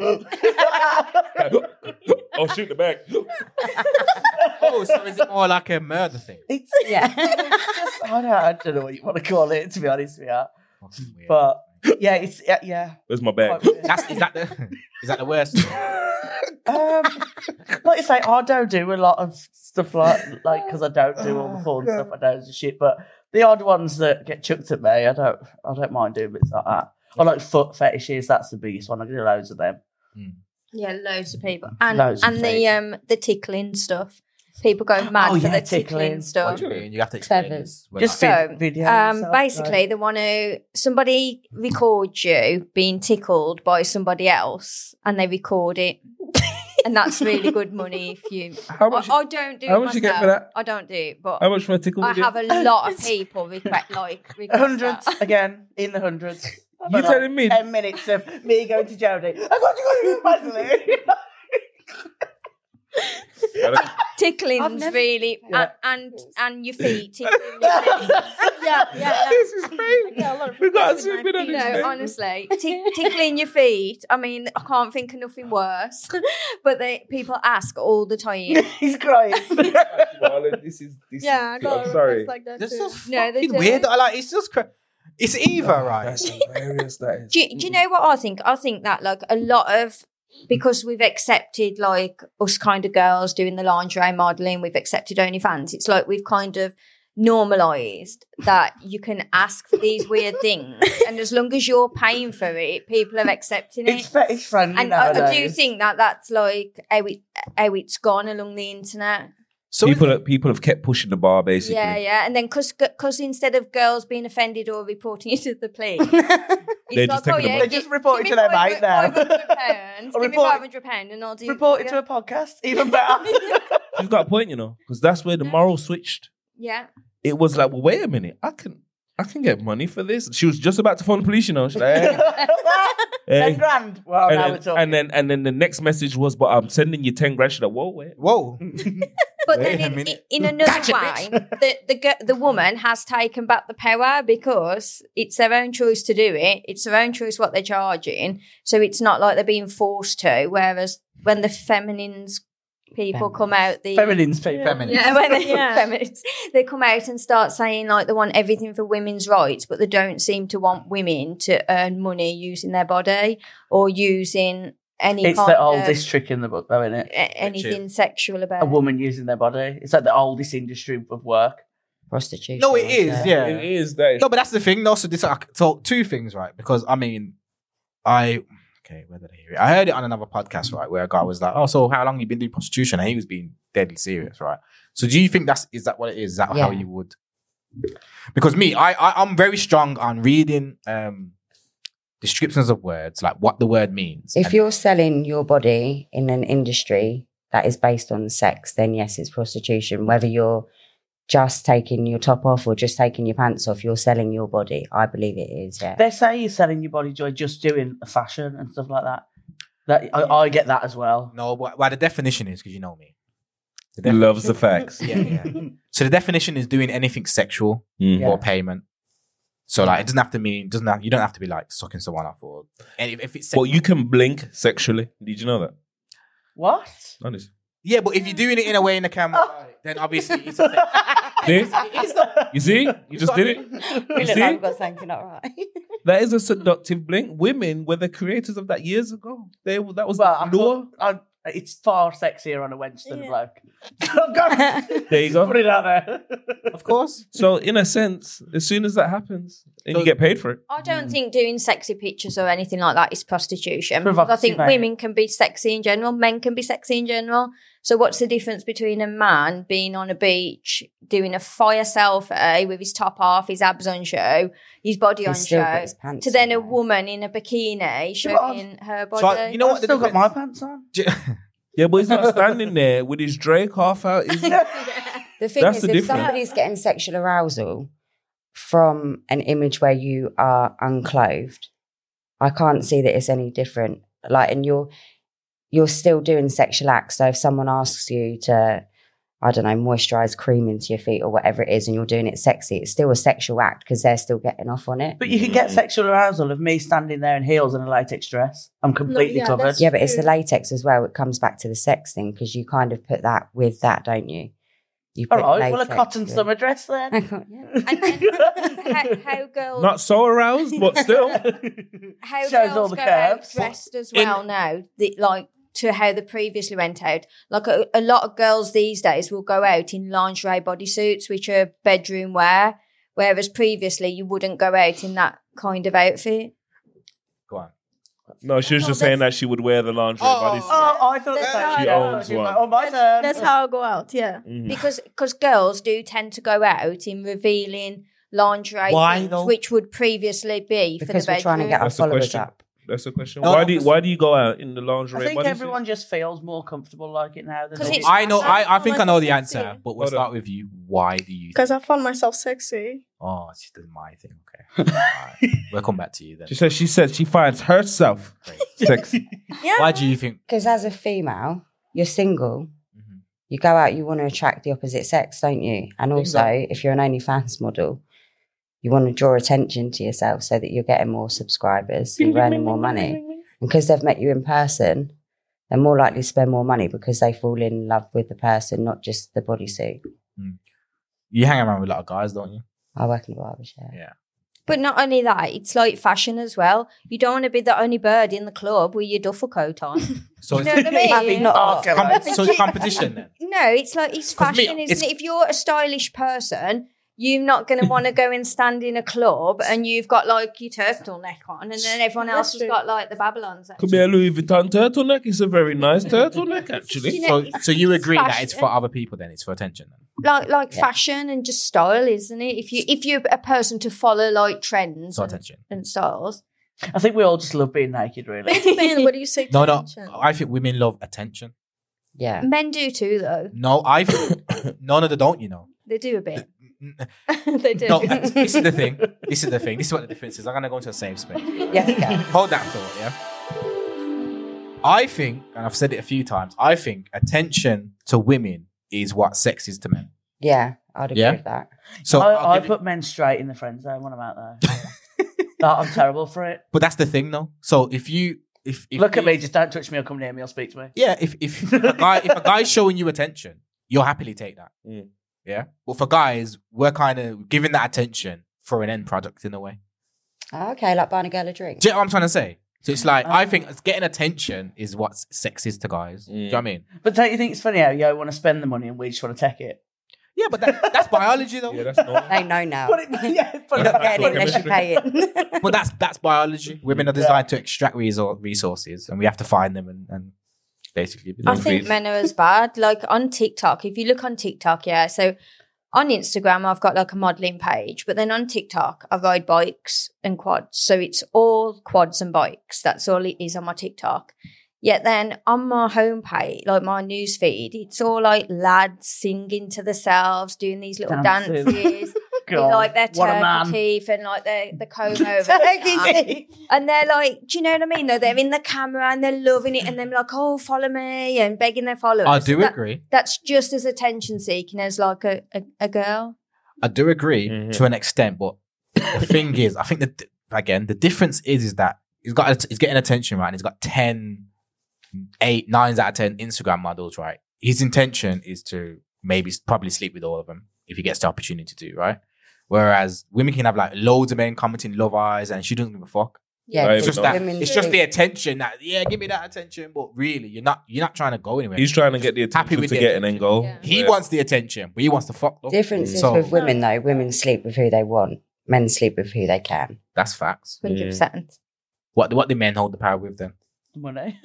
Oh, shoot the bag. Oh, so is it more like a murder thing? It's yeah. it's just, I, don't, I don't know what you want to call it, to be honest with you. Fucking weird. But yeah, it's yeah. yeah Where's my bag? quite weird. That's is that the is that the worst? Um, like I say, I don't do a lot of stuff like like because I don't do all the porn stuff. I don't do shit, but the odd ones that get chucked at me, I don't. I don't mind doing bits like that. I like foot fetishes. That's the biggest one. I do loads of them. Yeah, loads of people, and Loads of and the people. um the tickling stuff. People go mad Oh, for yeah, the tickling, tickling. What stuff. do you mean? You have to explain Feathers. this. We're Just not- So, vid- videos. Um, stuff, basically, like- they want to somebody records you being tickled by somebody else, and they record it, and that's really good money if you. How much? I, I don't do. how it much you get myself. for that? I don't do it, but How much for a tickle I video? have a lot of people request like request hundreds that. again in the hundreds. You About telling me? ten minutes of me going to Jodie? I got to go to Vaseline. Tickling's I've never- really Yeah. and, and and your feet. Tickling your feet. yeah, yeah. This is fake. Yeah, a lot of We got a requests with zoom in my on feet. this No, thing. honestly, Tick tickling your feet. I mean, I can't think of nothing worse. But they people ask all the time. He's crying. Darling, this is. This Yeah, I is, got I'm a sorry. request like that This too. is No, they fucking do. weird. I like it's just cra- it's either right. That's hilarious. That is. Do you, do you know what I think? I think that like a lot of because we've accepted like us kind of girls doing the lingerie modeling, we've accepted OnlyFans. It's like we've kind of normalized that you can ask for these weird things, and as long as you're paying for it, people are accepting it. It's fetish friendly And I, I do nowadays. think that that's like how, it, how it's gone along the internet. So people, have, people have kept pushing the bar, basically. Yeah, yeah. And then because instead of girls being offended or reporting it to the police, They're it's just like, oh taking the yeah, money. They just give- report give it me to their five- mate now. five hundred pounds. Or Give me report- five hundred pounds and I'll do Report it yeah. to a podcast, even better. She's got a point, you know, because that's where the moral switched. Yeah. It was like, well, wait a minute, I can, I can get money for this. She was just about to phone the police, you know. She's like, hey, Ten hey. grand. Well, And now then, we're talking. and then and then the next message was, but I'm sending you ten grand. She's like, whoa, wait. whoa. But Wait a then in, minute. in another way, the, the g- the woman has taken back the power because it's their own choice to do it. It's their own choice what they're charging. So it's not like they're being forced to. Whereas when the feminines people come out, the Feminines people. Feminine. yeah, when they, Yeah. feminists, they come out and start saying like they want everything for women's rights, but they don't seem to want women to earn money using their body or using any It's kind the of oldest trick in the book, though, isn't it? a- anything sexual about A woman using their body. It's like the oldest industry of work. Prostitution. No, it is. Yeah. It is that. No, but that's the thing. No, so this so two things, right? Because I mean, I okay, where did I hear it? I heard it on another podcast, right, where a guy was like, "Oh, so how long you been doing prostitution?" And he was being deadly serious, right? So, do you think that's is that what it is? Is that Yeah. how you would? Because me, I, I I'm very strong on reading um descriptions of words, like what the word means. If And- you're selling your body in an industry that is based on sex, then yes, it's prostitution. Whether you're just taking your top off or just taking your pants off, you're selling your body. I believe it is, yeah. They say you're selling your body joy just doing fashion and stuff like that. That I, I get that as well. no, what, what the definition is, because you know me. The He definition- loves the facts. Yeah, yeah. So the definition is doing anything sexual Mm. Yeah. or payment. So like it doesn't have to mean doesn't have, you don't have to be like sucking someone off or and if, if it's Well, you can blink sexually. Did you know that? What? Honest. yeah, but if you're doing it in a way in the camera, then obviously it's a See? You see? You just did it. We You look see? like we've got something not right. That is a seductive blink. Women were the creators of that years ago. They that was Well, I the law. thought- I- it's far sexier on a wench than a Yeah. bloke. there you go. Put it out there. of course. So in a sense, as soon as that happens, and So- you get paid for it. I don't think doing sexy pictures or anything like that is prostitution. Provocative, I think eh? women can be sexy in general, men can be sexy in general. So what's the difference between a man being on a beach doing a fire selfie with his top off, his abs on show, his body on He's still got show, his pants to then on, a though. woman in a bikini but I've- showing her body? So I- you know I've what the still got my difference- pants on. Yeah, but he's not standing there with his Drake half out. Is he? The thing That's is, the if difference. somebody's getting sexual arousal from an image where you are unclothed, I can't see that it's any different. Like, and you're you're still doing sexual acts. So if someone asks you to, I don't know, moisturize cream into your feet or whatever it is, and you're doing it sexy, it's still a sexual act because they're still getting off on it. But you can get sexual arousal of me standing there in heels and a latex dress. I'm completely yeah, covered. that's- Yeah, but it's the True. latex as well. It comes back to the sex thing because you kind of put that with that, don't you? You All put right, well, a latex cotton with- summer dress then. Yeah. And, and how, how girls Not so aroused, but still. how Shows girls all the go out curves. dressed as In- well now, the, like to how they previously went out. Like a, a lot of girls these days will go out in lingerie bodysuits, which are bedroom wear, whereas previously you wouldn't go out in that kind of outfit. Go on. No, she was No, just saying that's- that she would wear the lingerie Oh. bodysuit. Oh, I thought That's that how She I owns Like, one. oh, my That's, turn. that's how I go out, yeah. Mhm. Because cause girls do tend to go out in revealing lingerie Why, things, though? which would previously be for Because the we're trying to bedroom. get our That's the followers question. up. That's the question. No, why no, do you, because- why do you go out in the I lingerie think bodysuit? everyone just feels more comfortable like it now than 'Cause they it's- did. I know. I, I think I know the Sexy. answer, but we'll Hold on. start with you. Why do you? Because I found myself sexy. Oh, it's just my thing. Okay, Alright. We'll come back to you then. She says she said she finds herself sexy. Yeah. Why do you think? Because as a female, you're single. Mhm. You go out, you want to attract the opposite sex, don't you? And also, Exactly. if you're an OnlyFans model, you want to draw attention to yourself so that you're getting more subscribers, you're earning more money. And because they've met you in person, they're more likely to spend more money because they fall in love with the person, not just the bodysuit. You hang around with a lot of guys, don't you? I work in a barber shop. Yeah. But not only that, it's like fashion as well. You don't want to be the only bird in the club with your duffel coat on. So You know it's, what I mean? Maybe not. Oh, okay, com- right. so it's competition then. No, it's like it's 'Cause me, fashion, it's- isn't it? If you're a stylish person, you're not going to want to go and stand in a club and you've got like your turtleneck on, and then everyone else has That's got like the Babylons. Could be a Louis Vuitton turtleneck. It's a very nice turtleneck, actually. You know, So, it's- so you it's agree that it's fashion. for other people then? It's for attention then? like like Yeah. fashion and just style, isn't it? If you if you're a person to follow like trends For and, attention. and styles, I think we all just love being naked, really. Man, what do you say? to No, no. attention? I think women love attention. Yeah. men do too, though. No, I think none of them don't. You know. They do a bit. N- they do. No, this is the thing. This is the thing. This is what the difference is. I'm gonna go into a safe space. Yes, go. Hold that thought, yeah. I think, and I've said it a few times, I think attention to women is what sex is to men. Yeah, I'd agree Yeah? with that. So, I'll I, I give you- put men straight in the friend zone when I'm out there. No, I'm terrible for it. but that's the thing, though. So if you, if, if Look you, at me, just don't touch me or come near me or speak to me. yeah, if if a guy if a guy's showing you attention, you'll happily take that. Mm. Yeah, but for guys, we're kind of giving that attention for an end product in a way. Oh, okay, like buying a girl a drink. Do you know what I'm trying to say? So it's like, I think getting attention is what sex is to guys. Do you know what I mean? But don't you think it's funny how you want to spend the money and we just want to take it? Yeah, but that, that's biology though. Yeah, that's normal. They know now. Put it, yeah, put You're it not getting it unless you pay it. But that's that's biology. Women are designed to extract resor- resources, and we have to find them and, and basically. I think men are as bad. Like on TikTok, if you look on TikTok, yeah. So on Instagram, I've got like a modelling page, but then on TikTok, I ride bikes and quads. So it's all quads and bikes. That's all it is on my TikTok. Yet then on my homepage, like my news feed, it's all like lads singing to themselves, doing these little Dancing. dances. With God, like their what a man. turkey teeth and like their the comb over their neck. And they're like, do you know what I mean? Though they're in the camera and they're loving it and they're like, oh, follow me and begging their followers. I do That- agree. That's just as attention seeking as like a, a, a girl. I do agree Mhm. to an extent, but the thing is, I think that again, the difference is is that he's got he's getting attention, right? And he's got ten, eight, nines out of ten Instagram models, right? His intention is to maybe probably sleep with all of them if he gets the opportunity to, right? Whereas women can have like loads of men commenting love eyes, and she doesn't give a fuck. Yeah, I It's even just know. that. Women It's just do. the attention that yeah, give me that attention, but really, you're not you're not trying to go anywhere. He's trying to get the Happy attention with to the get and then go. Yeah. He Yeah. wants the attention, but he wants to fuck. Though. Difference is So- with women though. Women sleep with who they want. Men sleep with who they can. That's facts. one hundred percent. What what do men hold the power with then? Money.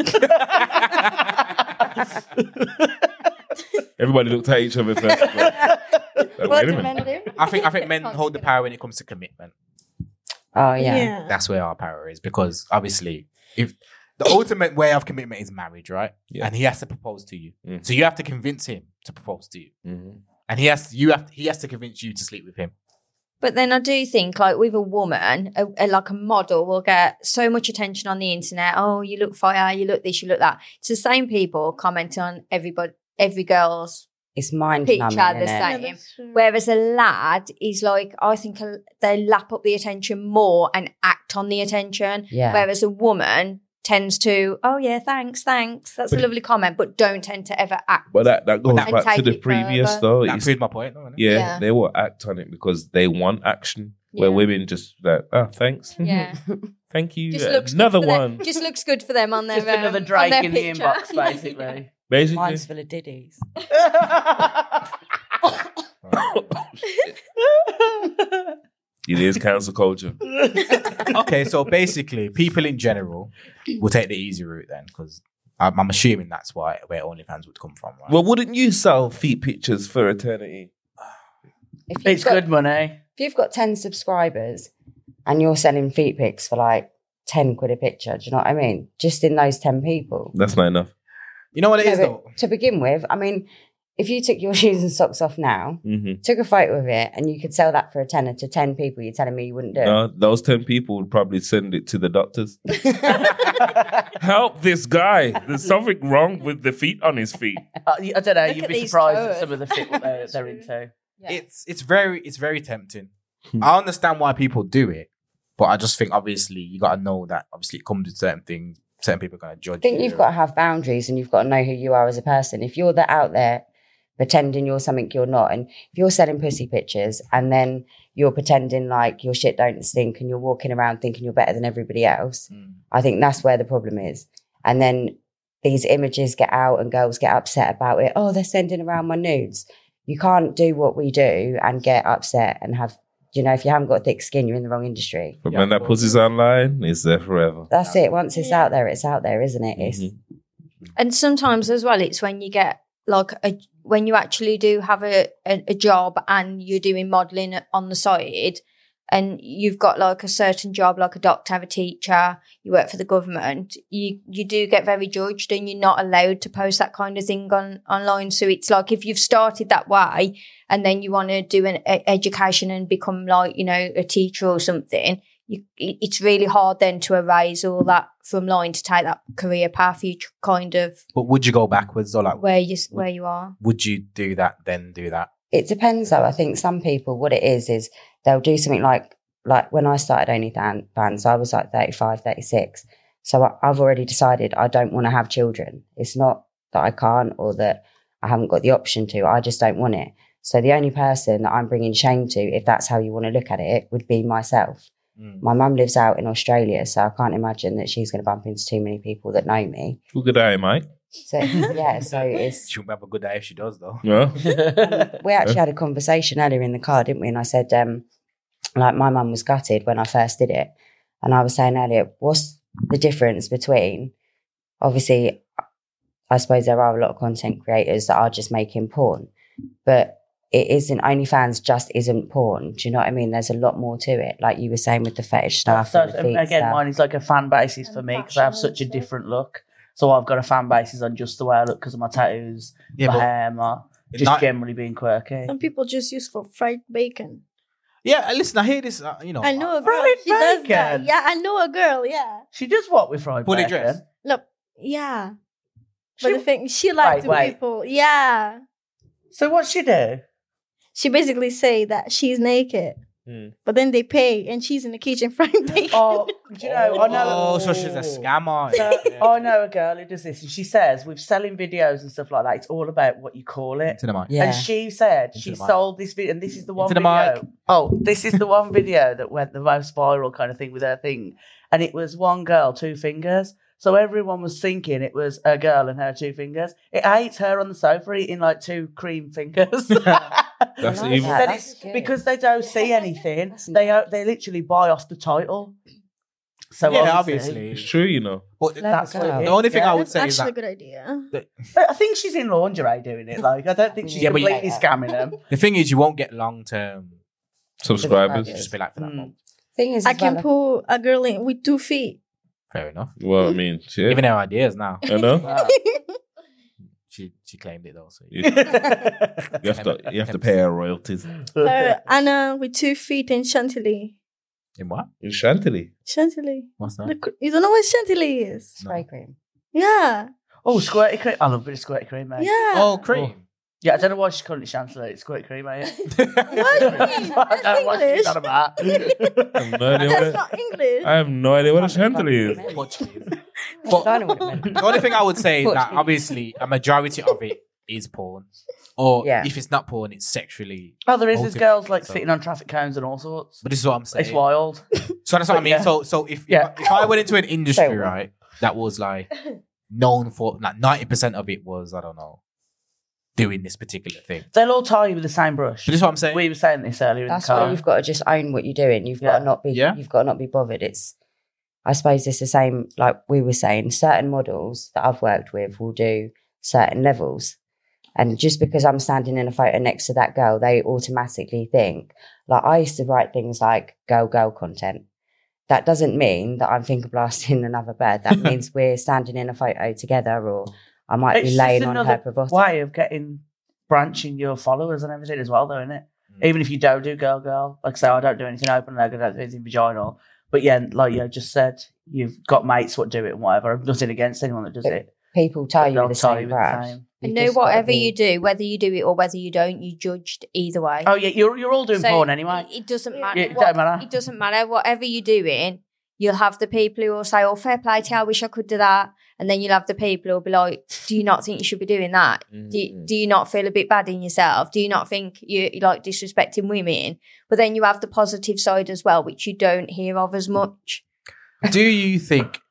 Everybody looked at each other first. Like, like, What wait a do minute. men do? I think I think men Can't hold the think of power when it comes to commitment. Oh yeah. That's where our power is, because obviously, if the ultimate way of commitment is marriage, right? Yeah. And he has to propose to you, Mhm. so you have to convince him to propose to you, Mhm. and he has you have he has to convince you to sleep with him. But then I do think, like with a woman, a, a, like a model will get so much attention on the internet. Oh, you look fire, you look this, you look that. It's the same people commenting on everybody, every girl's It's mind picture numbing, the isn't it? same. Whereas a lad is like, I think a, they lap up the attention more and act on the attention. Yeah. Whereas a woman tends to, oh yeah, thanks, thanks. That's But- a lovely comment, but don't tend to ever act. But that, that goes And back to take the it previous further. though. That It's- proves my point, though, innit? yeah, Yeah. they will act on it because they want action. Where Yeah. women just like, oh, thanks. Yeah. Thank you. Just Uh, looks good Another for them- one. Just looks good for them on their Just another um, on Drake their in the picture. inbox, basically. Basically. Mine's full of diddies. It is cancel culture. Okay, so basically, people in general will take the easy route then, because I'm, I'm assuming that's why where OnlyFans would come from, right? Well, wouldn't you sell feet pictures for eternity? If you've It's got, good money. If you've got ten subscribers and you're selling feet pics for like ten quid a picture, do you know what I mean? Just in those ten people. That's not enough. You know what it No, is but though. to begin with, I mean, if you took your shoes and socks off now, Mm-hmm. took a photo of it, and you could sell that for a tenner to ten people, you're telling me you wouldn't do it? No, those ten people would probably send it to the doctors. Help this guy. There's something wrong with the feet on his feet. Uh, I don't know. Look You'd at be these surprised toes. at some of the fit what they're, they're into. Yeah. It's it's very it's very tempting. Hmm. I understand why people do it, but I just think obviously you got to know that obviously it comes with certain things. Certain people are going to judge. I think you. you've got to have boundaries and you've got to know who you are as a person. If you're that out there pretending you're something you're not, and if you're selling pussy pictures and then you're pretending like your shit don't stink and you're walking around thinking you're better than everybody else, Mm. I think that's where the problem is. And then these images get out and girls get upset about it. Oh, they're sending around my nudes. You can't do what we do and get upset and have, you know, if you haven't got thick skin, you're in the wrong industry. But Yeah, when that of pussy's online, it's there forever. That's it. Once it's out there, it's out there, isn't it? It's Mhm. And sometimes as well, it's when you get like a when you actually do have a, a, a job and you're doing modelling on the side and you've got like a certain job, like a doctor, a teacher, you work for the government, you you do get very judged and you're not allowed to post that kind of thing on online. So it's like if you've started that way and then you want to do an a, education and become like, you know, a teacher or something, you, it- it's really hard then to erase all that from line to take that career path you tr- kind of But would you go backwards or like where you where you are. would you do that then do that? It depends though. I think some people, what it is, is they'll do something like, like when I started OnlyFans, I was like thirty-five, thirty-six. So I, I've already decided I don't want to have children. It's not that I can't or that I haven't got the option to. I just don't want it. So the only person that I'm bringing shame to, if that's how you want to look at it, would be myself. Mm. My mum lives out in Australia, so I can't imagine that she's going to bump into too many people that know me. Well, good day, mate. So yeah, so it's. She'll have a good day if she does, though. Yeah. We actually had a conversation earlier in the car, didn't we? And I said, um, like, my mum was gutted when I first did it, and I was saying earlier, what's the difference between? Obviously, I suppose there are a lot of content creators that are just making porn, but it isn't, OnlyFans just isn't porn. Do you know what I mean? There's a lot more to it. Like you were saying with the fetish stuff. So, and the feet again, stuff. mine is like a fan basis for And me because I have fashion such a and different look. So I've got a fan basis on just the way I look because of my tattoos, Yeah, my but hair, my just not- generally being quirky. Some people just use for fried bacon. yeah, listen, I hear this, uh, you know. I know a girl. Fried She does that. bacon? Yeah, I know a girl. Yeah. She does what with fried Fully bacon? dressed? Look. Yeah. She- But the thing, she like Wait, to wait. people. Yeah. So what's she do? She basically say that she's naked, Hmm. but then they pay, and she's in the kitchen frying bacon. Oh, do you know? I know. Oh, so she's a scammer. So, Yeah. I know a girl who does this, and she says with selling videos and stuff like that, it's all about what you call it. Into the mic. Yeah. And she said Into she the mic. sold this video, and this is the one Into the video. mic. Oh, this is the one video that went the most viral kind of thing with her thing, and it was one girl, two fingers. So everyone was thinking it was a girl and her two fingers. It ate her on the sofa eating like two cream fingers. That's I like evil. that. Then That's it's good. because they don't see anything. That's They uh, they literally buy off the title. So Yeah, obviously, obviously. It's true, you know. But that's what it the is. only thing Yeah. I would That's say is actually a that good idea. I think she's in lingerie doing it. Like I don't think she's Yeah, but completely yeah. scamming them. the thing is, you won't get long term Subscribers. Yeah. just be like for that Mm. month. Thing is, I as can well, pull a girl in with two feet. Fair enough. Well, I mean, yeah. Even her ideas now. I know. Wow. She she claimed it though. So You, you have to you have to pay her royalties. So Anna with two feet and Chantilly. In what? In Chantilly. Chantilly. What's that? The cr- You don't know what Chantilly is? spray cream. Yeah. Oh, squirty cream. I love a bit of squirty cream, mate. Yeah. Oh, cream. Yeah, I don't know why she's calling it chantilly. It's squirty cream, mate. What? I don't know what she's on about. I have no idea That's what, not English. I have no idea what a Chantilly is. Portuguese. But, I know what it meant. The only thing I would say is that Portuguese. obviously a majority of it is porn, or Yeah. if it's not porn, it's sexually. Oh, there is. There's Motivated, girls like so- sitting on traffic cones and all sorts. But this is what I'm saying. It's wild. So that's what I But mean. yeah. So so if Yeah. if, I, if I went into an industry So- right that was like known for like ninety percent of it was I don't know doing this particular thing. They'll all tie you with the same brush. But this is what I'm saying. We were saying this earlier in That's the car. why you've got to just own what you're doing. You've got Yeah. to not be. Yeah. You've got to not be bothered. It's. I suppose it's the same. Like we were saying, certain models that I've worked with will do certain levels, and just because I'm standing in a photo next to that girl, they automatically think. Like I used to write things like "girl girl" content. That doesn't mean that I'm finger blasting another bird. That means we're standing in a photo together, or I might It's be just laying on another her provocative. way of getting branching your followers and everything as well, though, isn't it? Mm. Even if you don't do girl girl, like I say, I don't do anything open, like I don't do anything vaginal. But yeah, like you just said, you've got mates what do it and whatever. I've nothing against anyone that does But it. People tie you They'll with the tie same you with the brush. same. I You've know just gotta whatever be- you do, whether you do it or whether you don't, you're judged either way. Oh yeah, you're you're all doing So porn anyway. It, it doesn't Yeah. matter. Yeah, it what- don't matter. It doesn't matter. Whatever you're doing, you'll have the people who will say, "Oh, fair play to you. I wish I could do that." And then you'll have the people who will be like, "Do you not think you should be doing that? Do you, do you not feel a bit bad in yourself? Do you not think you you like disrespecting women?" But then you have the positive side as well, which you don't hear of as much. Do you think?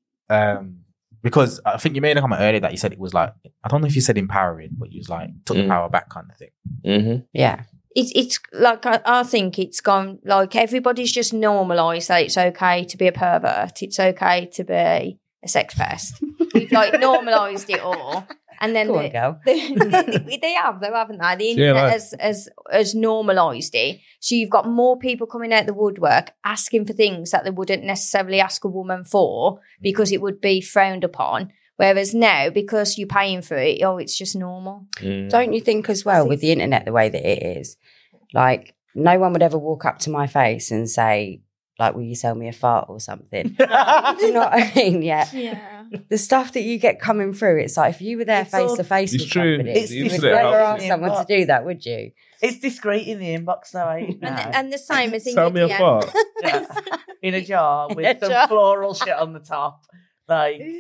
Um, because I think you made a comment earlier that you said it was like I don't know if you said empowering, but you was like took the Mm. power back kind of thing. Mm-hmm. Yeah. It's it's like I, I think it's gone like everybody's just normalised that it's okay to be a pervert. It's okay to be a sex pest. We've like normalised it all, and then Go the- on, girl. they, they have though, haven't they? The Yeah, internet like- has, has has normalised it. So you've got more people coming out the woodwork asking for things that they wouldn't necessarily ask a woman for because it would be frowned upon. Whereas now, because you're paying for it, oh, it's just normal. Mm. Don't you think as well with the internet the way that it is, like no one would ever walk up to my face and say, like, will you sell me a fart or something? Do you know what I mean? Yeah. Yeah. The stuff that you get coming through, it's like if you were there It's face all- to face It's with true. somebody, It's you the would internet never helps ask you. someone to do that, would you? It's discreet in the inbox though, ain't it? And, No. the, and the same as in Sell your me a D M. fart. Yeah. In a jar with In a some jar. floral shit on the top. Like Ew.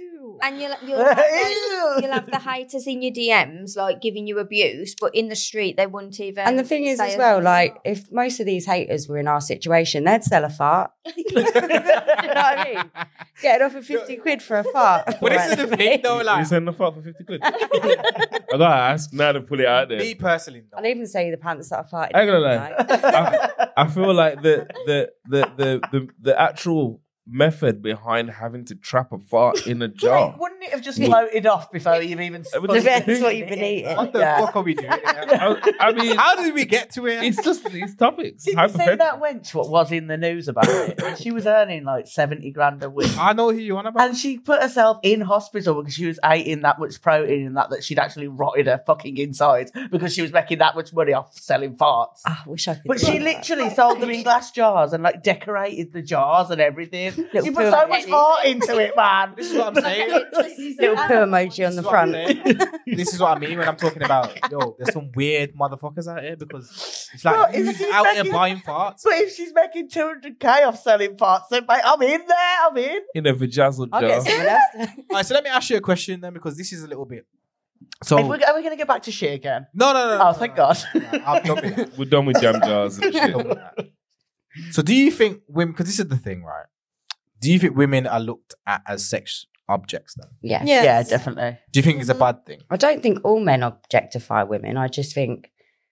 And you'll, you'll, have, like, you'll have the haters in your D Ms, like giving you abuse, but in the street they wouldn't even. And the thing is, say as a well, thing. like if most of these haters were in our situation, they'd sell a fart. you know what I mean? Getting off of fifty quid for a fart. But this is the thing, though. You Like, send the fart for fifty quid. I gotta ask now to pull it out there. me personally, though. I'll even say the pants that I farted. I ain't gonna in, lie. like. I, I feel like the the, the the the the actual method behind having to trap a fart in a jar. Wait, wouldn't it have just floated off before you've even? It would fucking Depends eaten what you've it? been eating. What the Yeah. fuck are we doing? I, I mean, How did we get to it? it's just these topics. Did you see hypothetical. that wench? What was in the news about it? She was earning like seventy grand a week. I know who you on about. And she put herself in hospital because she was eating that much protein and that that she'd actually rotted her fucking insides because she was making that much money off selling farts. Ah, I wish I could. But do she that. literally sold them in glass jars and like decorated the jars and everything. Little She put poo so emoji. much heart into it, man. This is what I'm saying. Little poo emoji on the This is what I'm front. saying. This is what I mean when I'm talking about, yo, there's some weird motherfuckers out here because it's like, Bro, if who's she's out here making- buying farts? But if she's making two hundred k off selling farts, then mate, I'm in there. I'm in. in a vajazzled I'll jar. get someone else. to- All right, so let me ask you a question then, because this is a little bit. So, If we're, are we going to get back to shit again? no, no, no. Oh, no, thank no, God. no, no, I'm done with that. We're done with jam jars and I'm shit. done with that. So, do you think women, because this is the thing, right? Do you think women are looked at as sex objects then? Yeah. Yes. Yeah, definitely. Do you think it's a bad thing? I don't think all men objectify women. I just think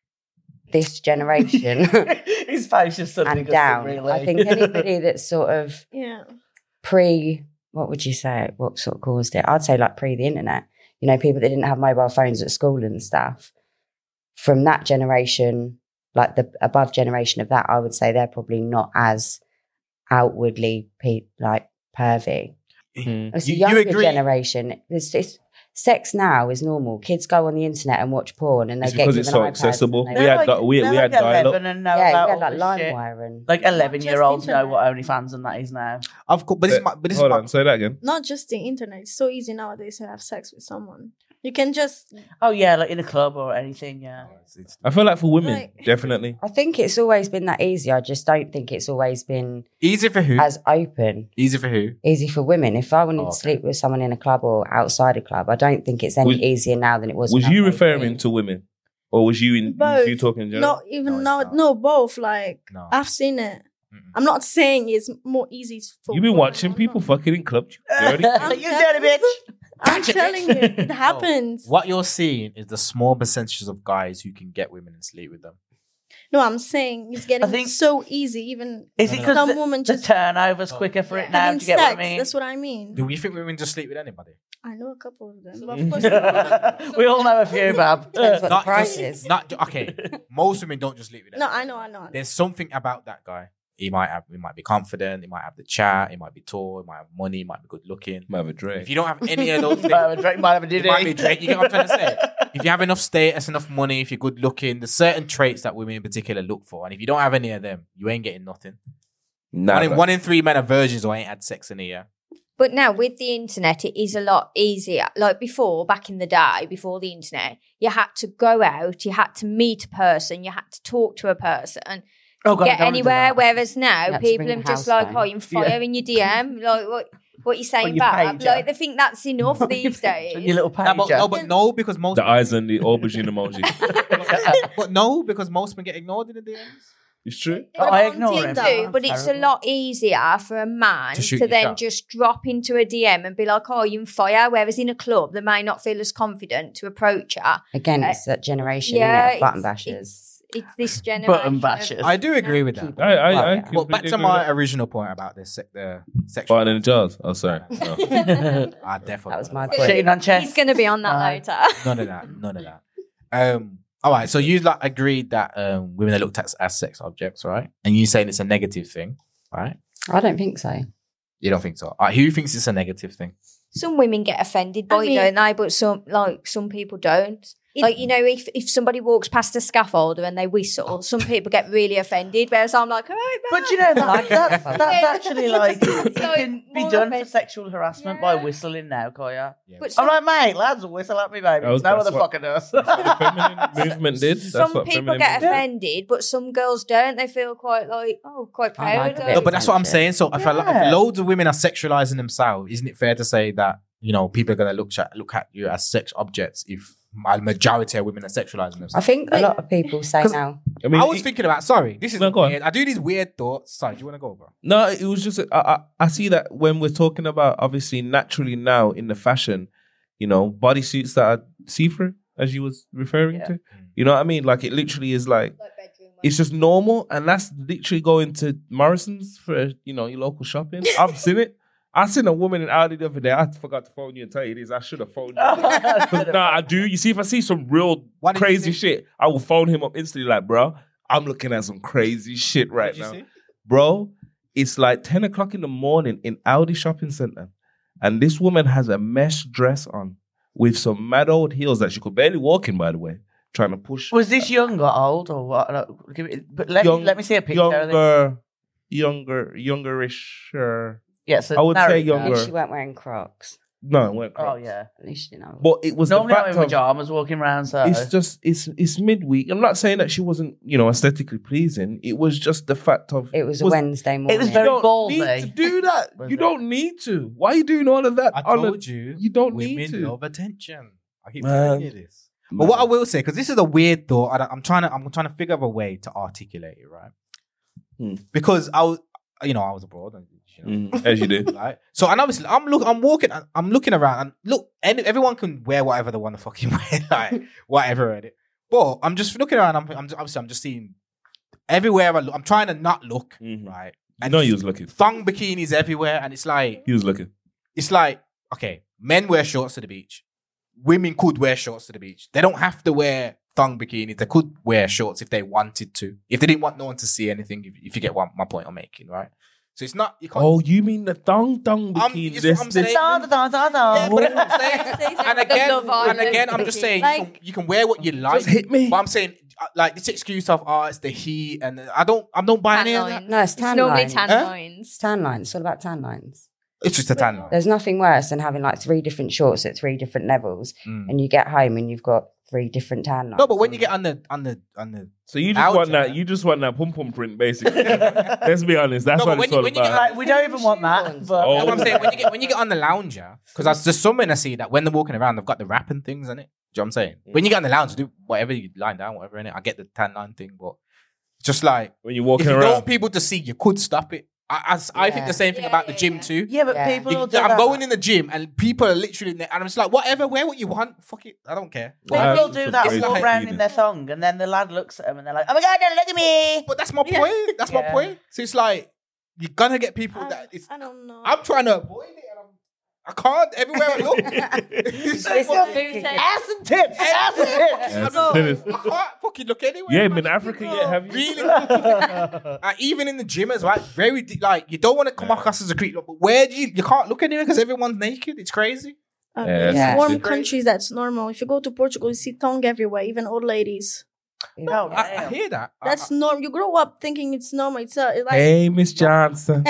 this generation His face just suddenly and got down. really. I think anybody that's sort of Yeah. pre, what would you say? What sort of caused it? I'd say like pre the internet. You know, people that didn't have mobile phones at school and stuff. From that generation, like the above generation of that, I would say they're probably not as outwardly pe- like pervy. Mm. It's You- the you younger agree- generation. It's, it's, sex now is normal. Kids go on the internet and watch porn, and they It's get because given it's so iPads accessible. and We they- had di- we- they're we had like dial-up. eleven and know yeah, about we had all like this shit. LimeWire and Like eleven year olds know internet. what OnlyFans and that is now. Of course, but this is my, but this is Hold my, on, say that again. Not just the internet. It's so easy nowadays to have sex with someone. You can just Oh yeah, like in a club or anything. Yeah. It's- it's- I feel like for women, Like- definitely. I think it's always been that easy. I just don't think it's always been Easy for who? as open. Easy for who? Easy for women. If I wanted Oh, to okay. sleep with someone in a club or outside a club, I don't think it's any Was- easier now than it was. Was when I you was referring eighteen. to women, or was you in? Both. Was you talking in general? not even No, no, it's no, not. both. Like No. I've seen it. Mm-mm. I'm not saying it's more easy for. You've been women watching or people not. fucking in clubs. You dirty. I'm You dirty bitch. I'm Gotcha, telling bitch. you, it happens. What you're seeing is the small percentages of guys who can get women and sleep with them. No, I'm saying it's getting I think- so easy. Even Is No, it no, because some the, women the just turnover's quicker for it now? having Do you get sex. what I mean? That's what I mean. Do you think women just sleep with anybody? I know a couple of them, but of course, not. We all know a few, Bab. Depends what the Not price just, is. not ju- okay. Most women don't just sleep with no, anybody. I know, I know. I know. There's something about that guy. He might have. He might be confident. He might have the chat. He might be tall. He might have money. He might be good looking. Might have a drink. If you don't have any of those things, Might have a drink, might have a it diddy. might be Drake. You get what I'm trying to say? If you have enough status, enough money, if you're good looking, there's certain traits that women in particular look for. And if you don't have any of them, you ain't getting nothing. Nah, One in, but- one in three men are virgins or ain't had sex in a year. But now with the internet, it is a lot easier. Like before, back in the day, before the internet, you had to go out, you had to meet a person, you had to talk to a person to Oh, God, I get don't wanna do anywhere. that. Whereas now, You had to people ring are the just house like, phone. oh, you fire Yeah. in your D M. Like, what what you saying, On your Bab? pager. Like, they think that's enough these Your days. little No, but, pager. no, but no, because most. the eyes and the aubergine emoji. But no, because most men get ignored in the D Ms. It's true. Oh, I ignore him. Tinder, That's but it's a terrible. lot easier for a man To to, shoot your then shot. just drop into a D M and be like, "Oh, you on fire." Whereas in a club, they may not feel as confident to approach her. Again, Uh, it's that generation, yeah, innit, of button it's- bashers. It's, it's this generation. Button of- bashers. I do agree with that. Keep- I, I, I Well, But back completely to agree my with that. original point about the se- the sexual. Farting in the jars. Oh, sorry. No. I definitely. That was my None point. Shitting on chest. He's going to be on that Uh, later. of that. None of that. Um. All right. So you like agreed that um, women are looked at as sex objects, right? And you saying it's a negative thing, right? I don't think so. You don't think so? All right, who thinks it's a negative thing? Some women get offended by I it, mean- don't they? But some, like, some people don't. Like, you know, if, if somebody walks past a scaffolder and they whistle, some people get really offended. Whereas I'm like, all right, But you know, that, Like that, it. that's Yeah. actually like, it Like, can be more done of for it. sexual harassment by Yeah. whistling now, Koya. Yeah. But I'm some, like, mate, lads will whistle at me, baby. That was- no that's other what- fucker does. That's what the feminine movement did. That's some what people feminine get movement- offended, but some girls don't. They feel quite like, oh, quite I proud. like a of bit No, it. but that's what I'm saying. So if, I, Yeah. if loads of women are sexualizing themselves, isn't it fair to say that you know, people are gonna look at look at you as sex objects if a majority of women are sexualizing themselves. I think a lot of people say 'Cause- now. I mean, I was it- thinking about. Sorry, this is No, go on. weird. I do these weird thoughts. Sorry, do you want to go, bro? No, it was just I, I I see that when we're talking about obviously naturally now in the fashion, you know, bodysuits that are see-through, as you was referring Yeah. to. You know what I mean? Like it literally is like it's just normal, and that's literally going to Morrison's for you know your local shopping. I've seen it. I seen a woman in Aldi the other day. I forgot to phone you and tell you this. I should have phoned you. no, I do. You see, if I see some real What did you crazy see? shit, I will phone him up instantly. Like, bro, I'm looking at some crazy shit What right did you now. see? Bro, it's like ten o'clock in the morning in Aldi shopping center. And this woman has a mesh dress on with some mad old heels that she could barely walk in, by the way, trying to push. Was this young or old or what? Like, give it, but let, Young- me, let me see a picture of this. Younger, younger, youngerish. Uh, Yeah, so I would narrow say it down. At younger. least she weren't wearing Crocs. no, it weren't Oh, Crocs. yeah. At least you know. But it was Normally the I'm fact in of, pajamas walking around, so. it's just, it's it's midweek. I'm not saying that she wasn't, you know, aesthetically pleasing. It was just the fact of. It was a Wednesday morning. was You very don't ballsy. need to do that. Was you it? don't need to. Why are you doing all of that? I on a- told you. you don't women need to. love attention. I keep Man. telling you this. But what I will say, because this is a weird thought, I, I'm trying to I'm trying to figure out a way to articulate it, right? Hmm. Because I was, you know, I was abroad, and, you know, Mm, as you do. right? So, and obviously, I'm look, I'm walking, I'm looking around, and look, any, everyone can wear whatever they want to fucking wear, like whatever at it. But I'm just looking around. I'm, I'm obviously, I'm just seeing everywhere I look. I'm trying to not look, Mhm. right? I know you was looking. Thong bikinis everywhere, and it's like, He was looking. it's like, okay, men wear shorts to the beach. Women could wear shorts to the beach. They don't have to wear thong bikinis. They could wear shorts if they wanted to. If they didn't want no one to see anything, if, if you get what my point I'm making, right? So it's not, you can't. Oh, you mean the thong thong I'm- bikini? it's This- what I'm this- saying. Da, da, da, da, Yeah, da. but that's what I'm saying. Say And the again, Love and Island again, I'm just saying, you, can, Like- you can wear what you like. Just hit me. But I'm saying, uh, like, this excuse of, oh, it's the heat, and I don't, I don't buy Tan any of that. lines. No, it's It's tan normally lines. tan Huh? lines. It's tan lines. It's all about tan lines. It's just a tan line. There's nothing worse than having like three different shorts at three different levels, Mm. and you get home and you've got three different tan lines. No, but when you get on the, on the, on the, So you just Ouch, want that? man. You just want that pum pum print, basically. Let's be honest. That's No, but what when it's you- all when you about. get Like, we don't even want that. Shoehorns. But Oh. That's what I'm saying. When you get when you get on the lounger, because there's some men I see that when they're walking around, they've got the wrapping things in it. Do you know what I'm saying? When you get on the lounge, do whatever you line down, whatever in it. I get the tan line thing, but just like When you're walking if you around. don't want people to see, you could stop it. I, I, I think Yeah. the same thing Yeah, about the yeah, gym yeah. too. yeah, but Yeah. people You- will do I'm that. going in the gym and people are literally in there, and I'm just like, whatever, wear what you want. Fuck it, I don't care. People Wow. will do that It's and walk like- around in their thong, and then the lad looks at them and they're like, "Oh my god, look at me!" But that's my point. That's my Yeah. point. So it's like you're gonna get people I, that it's. I don't know. I'm trying to avoid it, and I'm, I can't everywhere I look. It's like, Listen, fucking- Ass and tits, ass and tits. Yes, I it is. can't fucking look anywhere. You ain't man. been in Africa yet, have you? Really? Uh, even in the gym as well, it's very de- like you don't want to come across as a creep, but where do you? You can't look anywhere because everyone's naked. It's crazy. Uh, Yeah, in that's warm true. countries, that's normal. If you go to Portugal, you see thong everywhere, even old ladies. No, I, I damn. hear that. I- That's I- normal. You grow up thinking it's normal. It's uh, like Hey, Miss Johnson.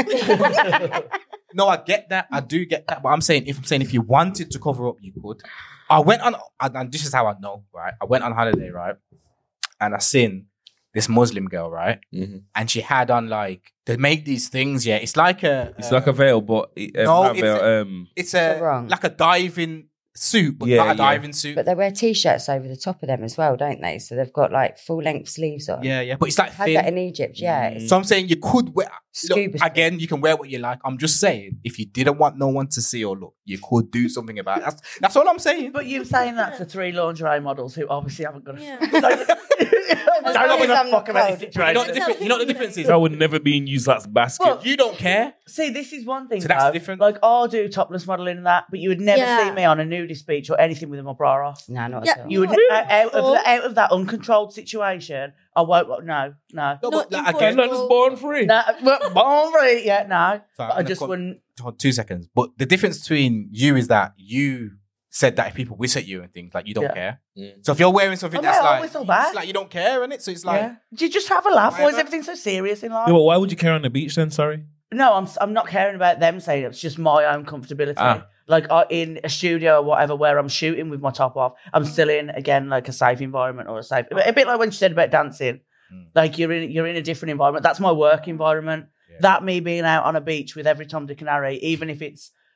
no, I get that. I do get that. But I'm saying, if I'm saying, if you wanted to cover up, you could. I went on, and and this is how I know, right? I went on holiday, right, and I seen this Muslim girl, right, Mhm. and she had on like they make these things. Yeah, it's like a. It's like a veil, but it, um, No, not it's veil. a- um, It's a You're wrong. like a diving suit, but Yeah, not a yeah. diving suit. But they wear t-shirts over the top of them as well, don't they? So they've got like full length sleeves on. yeah, yeah, but it's like Had thin. that in Egypt, yeah. Mm. It's So I'm saying you could wear. Scuba Look, again, you can wear what you like. I'm just saying, if you didn't want no one to see or look, you could do something about it. That's, that's all I'm saying. But you're saying that to three lingerie models who obviously haven't got a. Yeah. Don't long give as a I'm fuck not about cold. the you, know situation. the difference, you know what the difference is? that would never be used as basket. Well, You don't care. See, this is one thing. So that's though. different. Like, I'll do topless modelling and that, but you would never Yeah. see me on a nudist beach or anything with my bra off. no, not Yeah, at all. You would No. out, out of the, out of that uncontrolled situation. I won't. No, no, No, Not but like, in again, Not just born free. no. Well, born free, yeah, no. Sorry, But I'm I gonna just cut- wouldn't. hold two seconds. But the difference between you is that you said that if people whistle at you and things, like you don't Yeah. care. Mm. So if you're wearing something Oh, that's no, I'll like, whistle back. it's like you don't care, innit? So it's like, yeah. Do you just have a laugh? Why is Whatever. everything so serious in life? Yeah, but why would you care on the beach then? Sorry. No, I'm I'm not caring about them saying it. It's just my own comfortability. Ah. Like uh, in a studio or whatever where I'm shooting with my top off, I'm still in again like a safe environment or a safe. A bit like when you said about dancing, Mm. like you're in you're in a different environment. That's my work environment. Yeah. That me being out on a beach with every Tom, Dick, and Harry, even if it's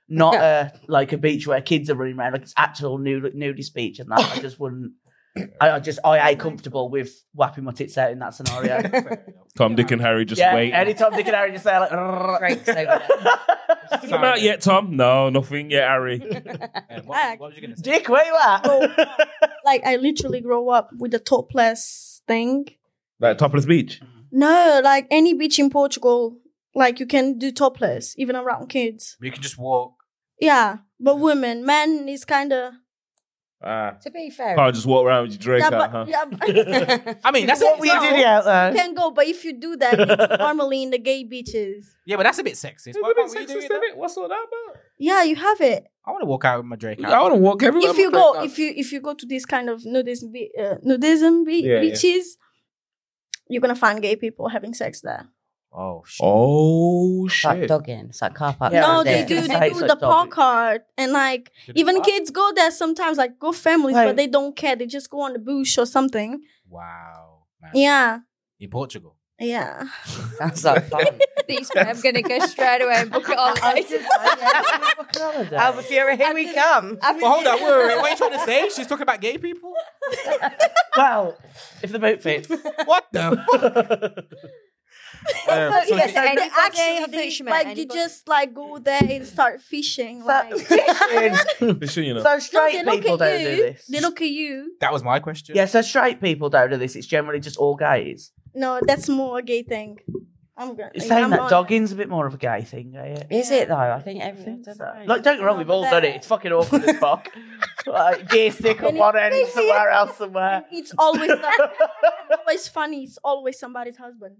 not a like a beach where kids are running around, like it's actual nude, nudist beach and that. I just wouldn't. I, I just I ain't comfortable with whapping my tits out in that scenario. Tom, Dick, and Harry just yeah, wait. anytime Dick and Harry just say like, Drake's over there. Come out yet, Tom? No, nothing yet, Harry. Um, what, what was you going to say? Dick, where you at? Like I literally grow up with the topless thing. Like topless beach. No, like any beach in Portugal, like you can do topless, even around kids. You can just walk. Yeah, but women, men is kind of Ah, To be fair, can't just walk around with your Drake yeah, out, but, huh? yeah, but I mean, that's what a, we that's- did out there. you can go. But if you do that, it's normally in the gay beaches. Yeah, but that's a bit sexist. It's a What bit about what you sexist, doing isn't there? it? What's all that about? Yeah, you have it. I want to walk out with my Drake I out. want to walk everywhere. If you with go, Drake out. if you if you go to this kind of nudism, be- uh, nudism be- Yeah, yeah. beaches, you're gonna find gay people having sex there. Oh, shit. Oh it's like shit! dogging. It's like car park. Yeah, no, I they was do. gonna They say do it's the like park doggy. card, and like Do they even what? kids go there sometimes. Like go families, Wait. but they don't care. They just go on the bush or something. Wow. Man. Yeah, In Portugal. yeah. That's like fun. These I'm going to go straight away and book it on later. Albufeira, here we come. Well, hold on. Wait, wait, wait. What are you trying to say? She's talking about gay people? Well, if the boot fits. What the fuck? Um, So, so yeah, if- so and they- actually, they- I thought they- she meant like you anybody. just like go there and start fishing. So, Like, fishing. Fishing, you know. so no, straight they look people at don't you. do this. They look at you. that was my question. Yeah, so straight people don't do this. It's generally just all gays. No, that's more a gay thing. I'm gonna. You're saying I'm that on- dogging's a bit more of a gay thing, eh? Is it though? I think everyone. So, I don't know. like, don't get me wrong, No, we've but all that- done it. It's fucking awkward as fuck. Like, gear stick up And one it's- end, somewhere else, somewhere. It's always always funny. It's always somebody's husband.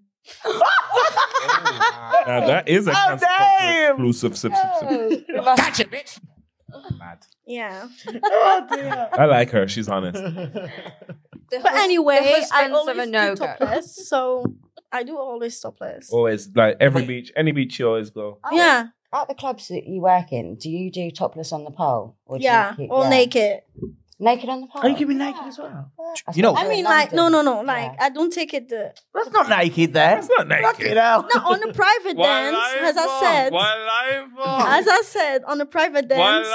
Now that is a Oh, cancel damn! exclusive. Sip, sip, sip. Gotcha, bitch. Mad. Yeah. Oh, dear. I like her. She's honest. The But hus- anyway, the I husbands always of a do no-go. topless, so I do always topless. Always like every beach, any beach you always go. Yeah, At the clubs that you work in, do you do topless on the pole? Or do yeah, you keep, all yeah. naked. Naked on the pole? Are you keeping naked as well? That's You know- what I do mean, in like, no, London. no, no, like, Yeah. I don't take it the That's not naked there. That's not Fucking naked. hell. no on a private dance, as I said, as I said, on a private dance,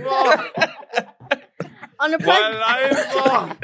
on a private.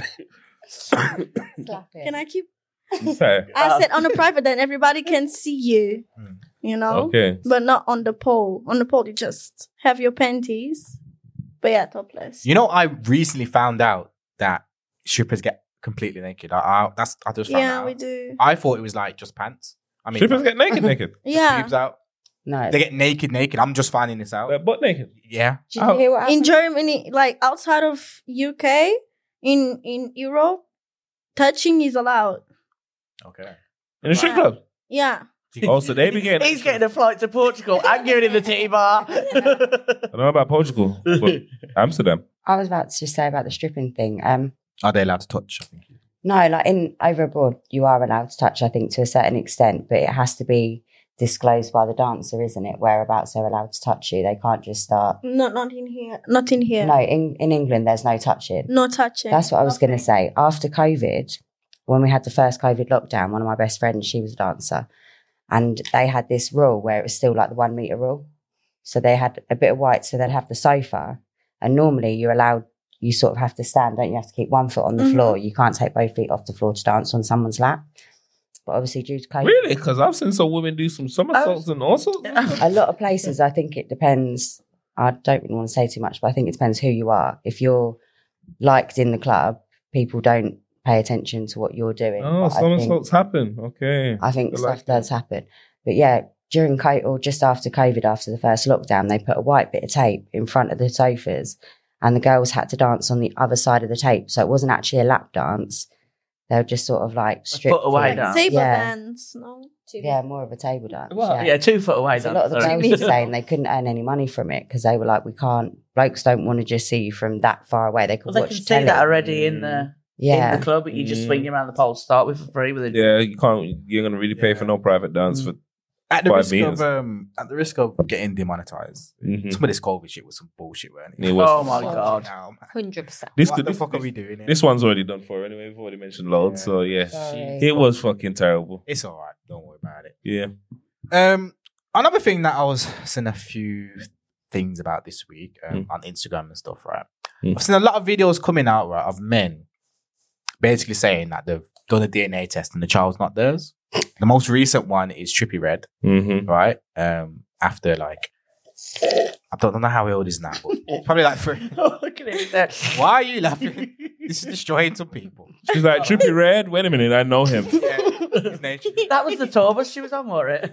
Slap it. Can I keep? Sorry. I said on a private dance, everybody can see you, Hmm. you know, Okay. but not on the pole. On the pole, you just have your panties, but yeah, topless. You know, I recently found out that strippers get completely naked. I, I that's I just found Yeah, out. we do. I thought it was like just pants. I mean, Strippers get naked, naked. Yeah, boobs out. No. They get naked, naked. I'm just finding this out. Like butt naked. Yeah. Did you hear what in happened? Germany, like outside of U K, in in Europe, touching is allowed. Okay. In a strip Wow. club. Yeah. Oh, so they be getting. He's getting a flight to Portugal and giving him the titty bar. I don't know about Portugal, but Amsterdam. I was about to just say about the stripping thing. Um, Are they allowed to touch? I think. no, like in over abroad, you are allowed to touch, I think, to a certain extent, but it has to be disclosed by the dancer, isn't it? Whereabouts they're allowed to touch you. They can't just start. Not not in here. Not in here. No, in, in England, there's no touching. No touching. That's what I was going to Nothing. say. After COVID, when we had the first COVID lockdown, one of my best friends, she was a dancer, and they had this rule where it was still like the one meter rule. So they had a bit of white, so they'd have the sofa, and normally you're allowed, you sort of have to stand, don't you? You have to keep one foot on the Mhm. floor. You can't take both feet off the floor to dance on someone's lap. But obviously, due to COVID, Really? Because I've seen some women do some somersaults and all sorts. a lot of places, I think it depends. I don't really want to say too much, but I think it depends who you are. If you're liked in the club, people don't pay attention to what you're doing. Oh, But I think- somersaults happen. Okay. I think I stuff like does happen. But yeah, during COVID or just after COVID, after the first lockdown, they put a white bit of tape in front of the sofas and the girls had to dance on the other side of the tape. So it wasn't actually a lap dance. They were just sort of like stripped. foot away to- dance. Table Yeah. dance. No. Yeah, more of a table dance. Well, yeah. yeah, two foot away. So a lot of the sorry. girls were saying they couldn't earn any money from it because they were like, we can't, blokes don't want to just see you from that far away. They could Well, they watch can see telly. that already in the Yeah. in the club, but you just Mm. swing around the pole to start with for free with it. Yeah, you can't. You're gonna really pay for no private dance for. At the Five risk meters. of um, at the risk of getting demonetized, Mhm. some of this COVID shit was some bullshit, weren't it? It was. Oh my god. Now, man. Hundred percent. This what could. the This, fuck are this, we doing? Here? this one's already done for anyway. We've already mentioned loads, Yeah. so yeah, Sorry. it was fucking terrible. It's all right. Don't worry about it. Yeah. Um, another thing that I was seeing a few things about this week um, Mm. on Instagram and stuff, right? Mm. I've seen a lot of videos coming out, right, of men basically saying that they've done a D N A test and the child's not theirs. The most recent one is Trippie Redd, Mm-hmm. right? Um, after like, I don't know how old he is now, but probably like three. Look at him there. Why are you laughing? This is destroying some people. She's like, Trippie Redd? Wait a minute, I know him. Yeah, his name's Trippie. That was the tour bus she was on, wasn't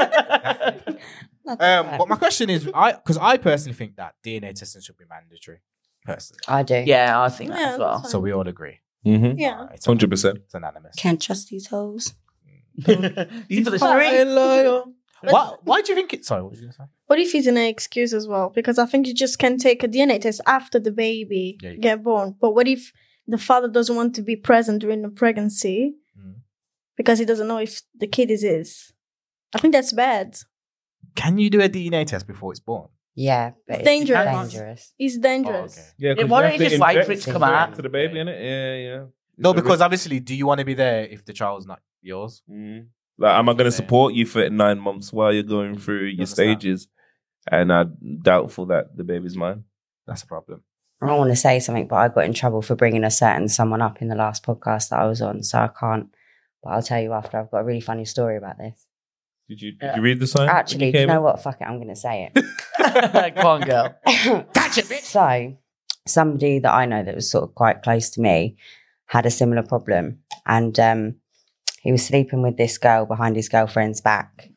it? Um, but my question is, I because I personally think that D N A testing should be mandatory. Personally, I do. Yeah, I think that Yeah, as well. that's so we all agree. Mm-hmm. Yeah. Uh, it's one hundred percent. It's unanimous. Can't trust these hoes. For the street. Why? Why do you think it's? Sorry, what did you say? What if it's an excuse as well? Because I think you just can take a D N A test after the baby Yeah, you get born. But what if the father doesn't want to be present during the pregnancy Mm. because he doesn't know if the kid is his? I think that's bad. Can you do a D N A test before it's born? Yeah, but it's Dangerous. dangerous. It's Oh, dangerous. okay. Yeah, Yeah, 'cause why you don't have you to just wait for inject it to it come out? to the baby, innit? Yeah, yeah. No, So because obviously, do you want to be there if the child's not yours? Mm. Like, am I going to support you for nine months while you're going through your Understand. stages? And I'm doubtful that the baby's mine. That's a problem. I don't want to say something, but I got in trouble for bringing a certain someone up in the last podcast that I was on, so I can't. But I'll tell you after. I've got a really funny story about this. Did you did Yeah. you read the sign? Actually, when do you came know in? what? Fuck it, I'm going to say it. Come on, girl. Gotcha, bitch. So, somebody that I know that was sort of quite close to me had a similar problem, and um, he was sleeping with this girl behind his girlfriend's back,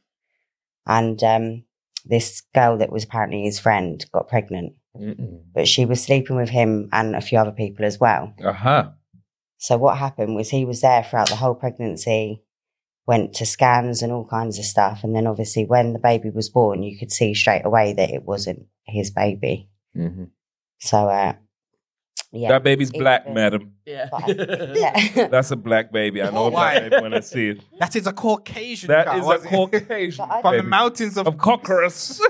and um, this girl that was apparently his friend got pregnant, Mm-mm. but she was sleeping with him and a few other people as well. Aha. So what happened was he was there throughout the whole pregnancy, went to scans and all kinds of stuff, and then obviously when the baby was born, you could see straight away that it wasn't his baby. Mm-hmm. So, uh, yeah. That baby's It- black, uh, madam. Yeah. yeah. That's a black baby. I know a black Why? baby when I see it. That is a Caucasian. That cat, is a wasn't it? Caucasian But I- From the baby. mountains of, of Cockroach.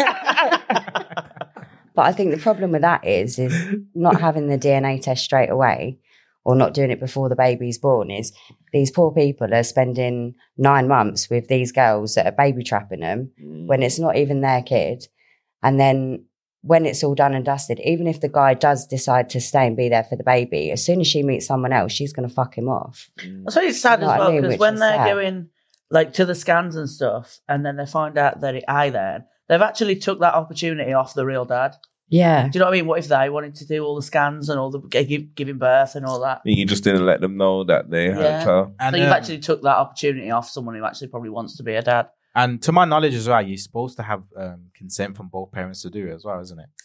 But I think the problem with that is, is not having the D N A test straight away or not doing it before the baby's born is these poor people are spending nine months with these girls that are baby trapping them when it's not even their kid. And then when it's all done and dusted, even if the guy does decide to stay and be there for the baby, as soon as she meets someone else, she's going to fuck him off. That's why it's sad You as know what I well mean, because which when is they're sad. going like to the scans and stuff, and then they find out that it I then they've actually took that opportunity off the real dad. Yeah. Do you know what I mean? What if they wanted to do all the scans and all the give, giving birth and all that? You just didn't let them know that they had Yeah. a child. and, so you've um, actually took that opportunity off someone who actually probably wants to be a dad. and to my knowledge as well, you're supposed to have um, consent from both parents to do it as well, isn't it?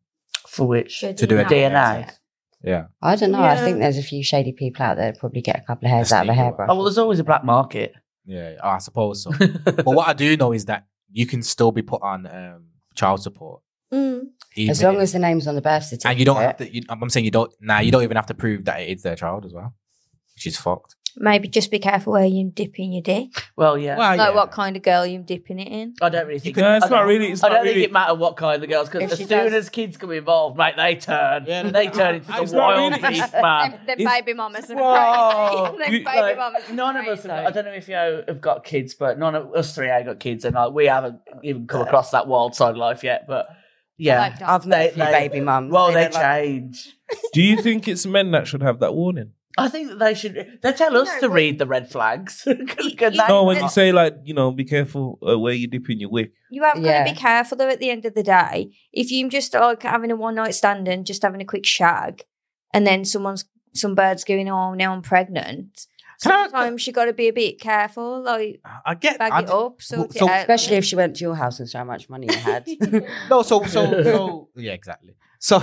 For which To do a D N A. Yeah. I don't know. I Yeah. think there's a few shady people out there that probably get a couple of hairs That's out of a legal. hairbrush. Oh well, there's always a black market. Yeah, I suppose so. But what I do know is that you can still be put on um, child support. Mm. even As long if- as the name's on the birth certificate. and you don't have to. You, I'm saying you don't. Nah, you don't even have to prove that it's their child as well, which is fucked. Maybe just be careful where you're dipping your dick. Well, yeah. Well, Like yeah. what kind of girl you're dipping it in. I don't really think. No, it's I don't- not really. It's I not don't really. think it matters what kind of girls, because If as she soon does- as kids come involved, mate, they turn. Yeah, they turn into it's the not wild really- beast, man. Them, them It's- baby mamas are Whoa. crazy. Them You- baby Like, mamas are none of us, crazy. have, I don't know if you have got kids, but none of us three have got kids, and like, we haven't even come across that wild side of life yet. But yeah, Like that. I've met a They- few they- baby mums. well, they don't like- change. Do you think it's men that should have that warning? I think that they should. They tell us No, to but- read the red flags. You- Can you- they- No, when you say like, you know, be careful uh, where you dip in your wick. You have got Yeah. to be careful though at the end of the day. If you're just like having a one night stand and just having a quick shag and then someone's some bird's going, oh now I'm pregnant. Can I- Sometimes you gotta be a bit careful, like I get. bag I, it up, sort so- it out. Especially if she went to your house and saw how much money you had. No, so so so yeah, exactly. So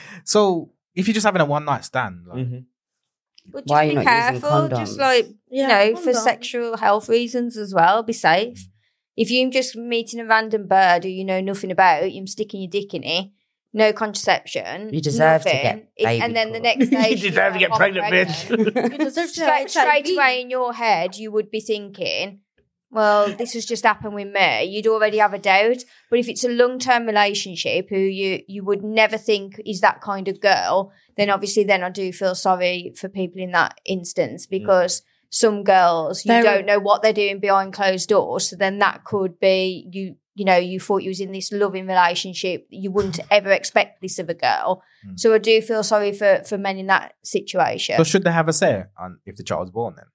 so if you're just having a one night stand, like, Mm-hmm. But just Why are be you not using careful, just condoms? like Yeah, you know, for condom. sexual health reasons as well, be safe. If you're just meeting a random bird who you know nothing about, you're sticking your dick in it, no contraception. You deserve to nothing, get it- baby And then the caught. next day You deserve to get "I'm pregnant, bitch." You deserve to have straight, straight H I V. away in your head, you would be thinking, well, this has just happened with me. You'd already have a doubt. But if it's a long-term relationship who you, you would never think is that kind of girl, then obviously then I do feel sorry for people in that instance because some girls, you There- don't know what they're doing behind closed doors. So then that could be, you you know, you thought you was in this loving relationship, you wouldn't ever expect this of a girl. Mm. So I do feel sorry for, for men in that situation. So should they have a say on if the child's born then?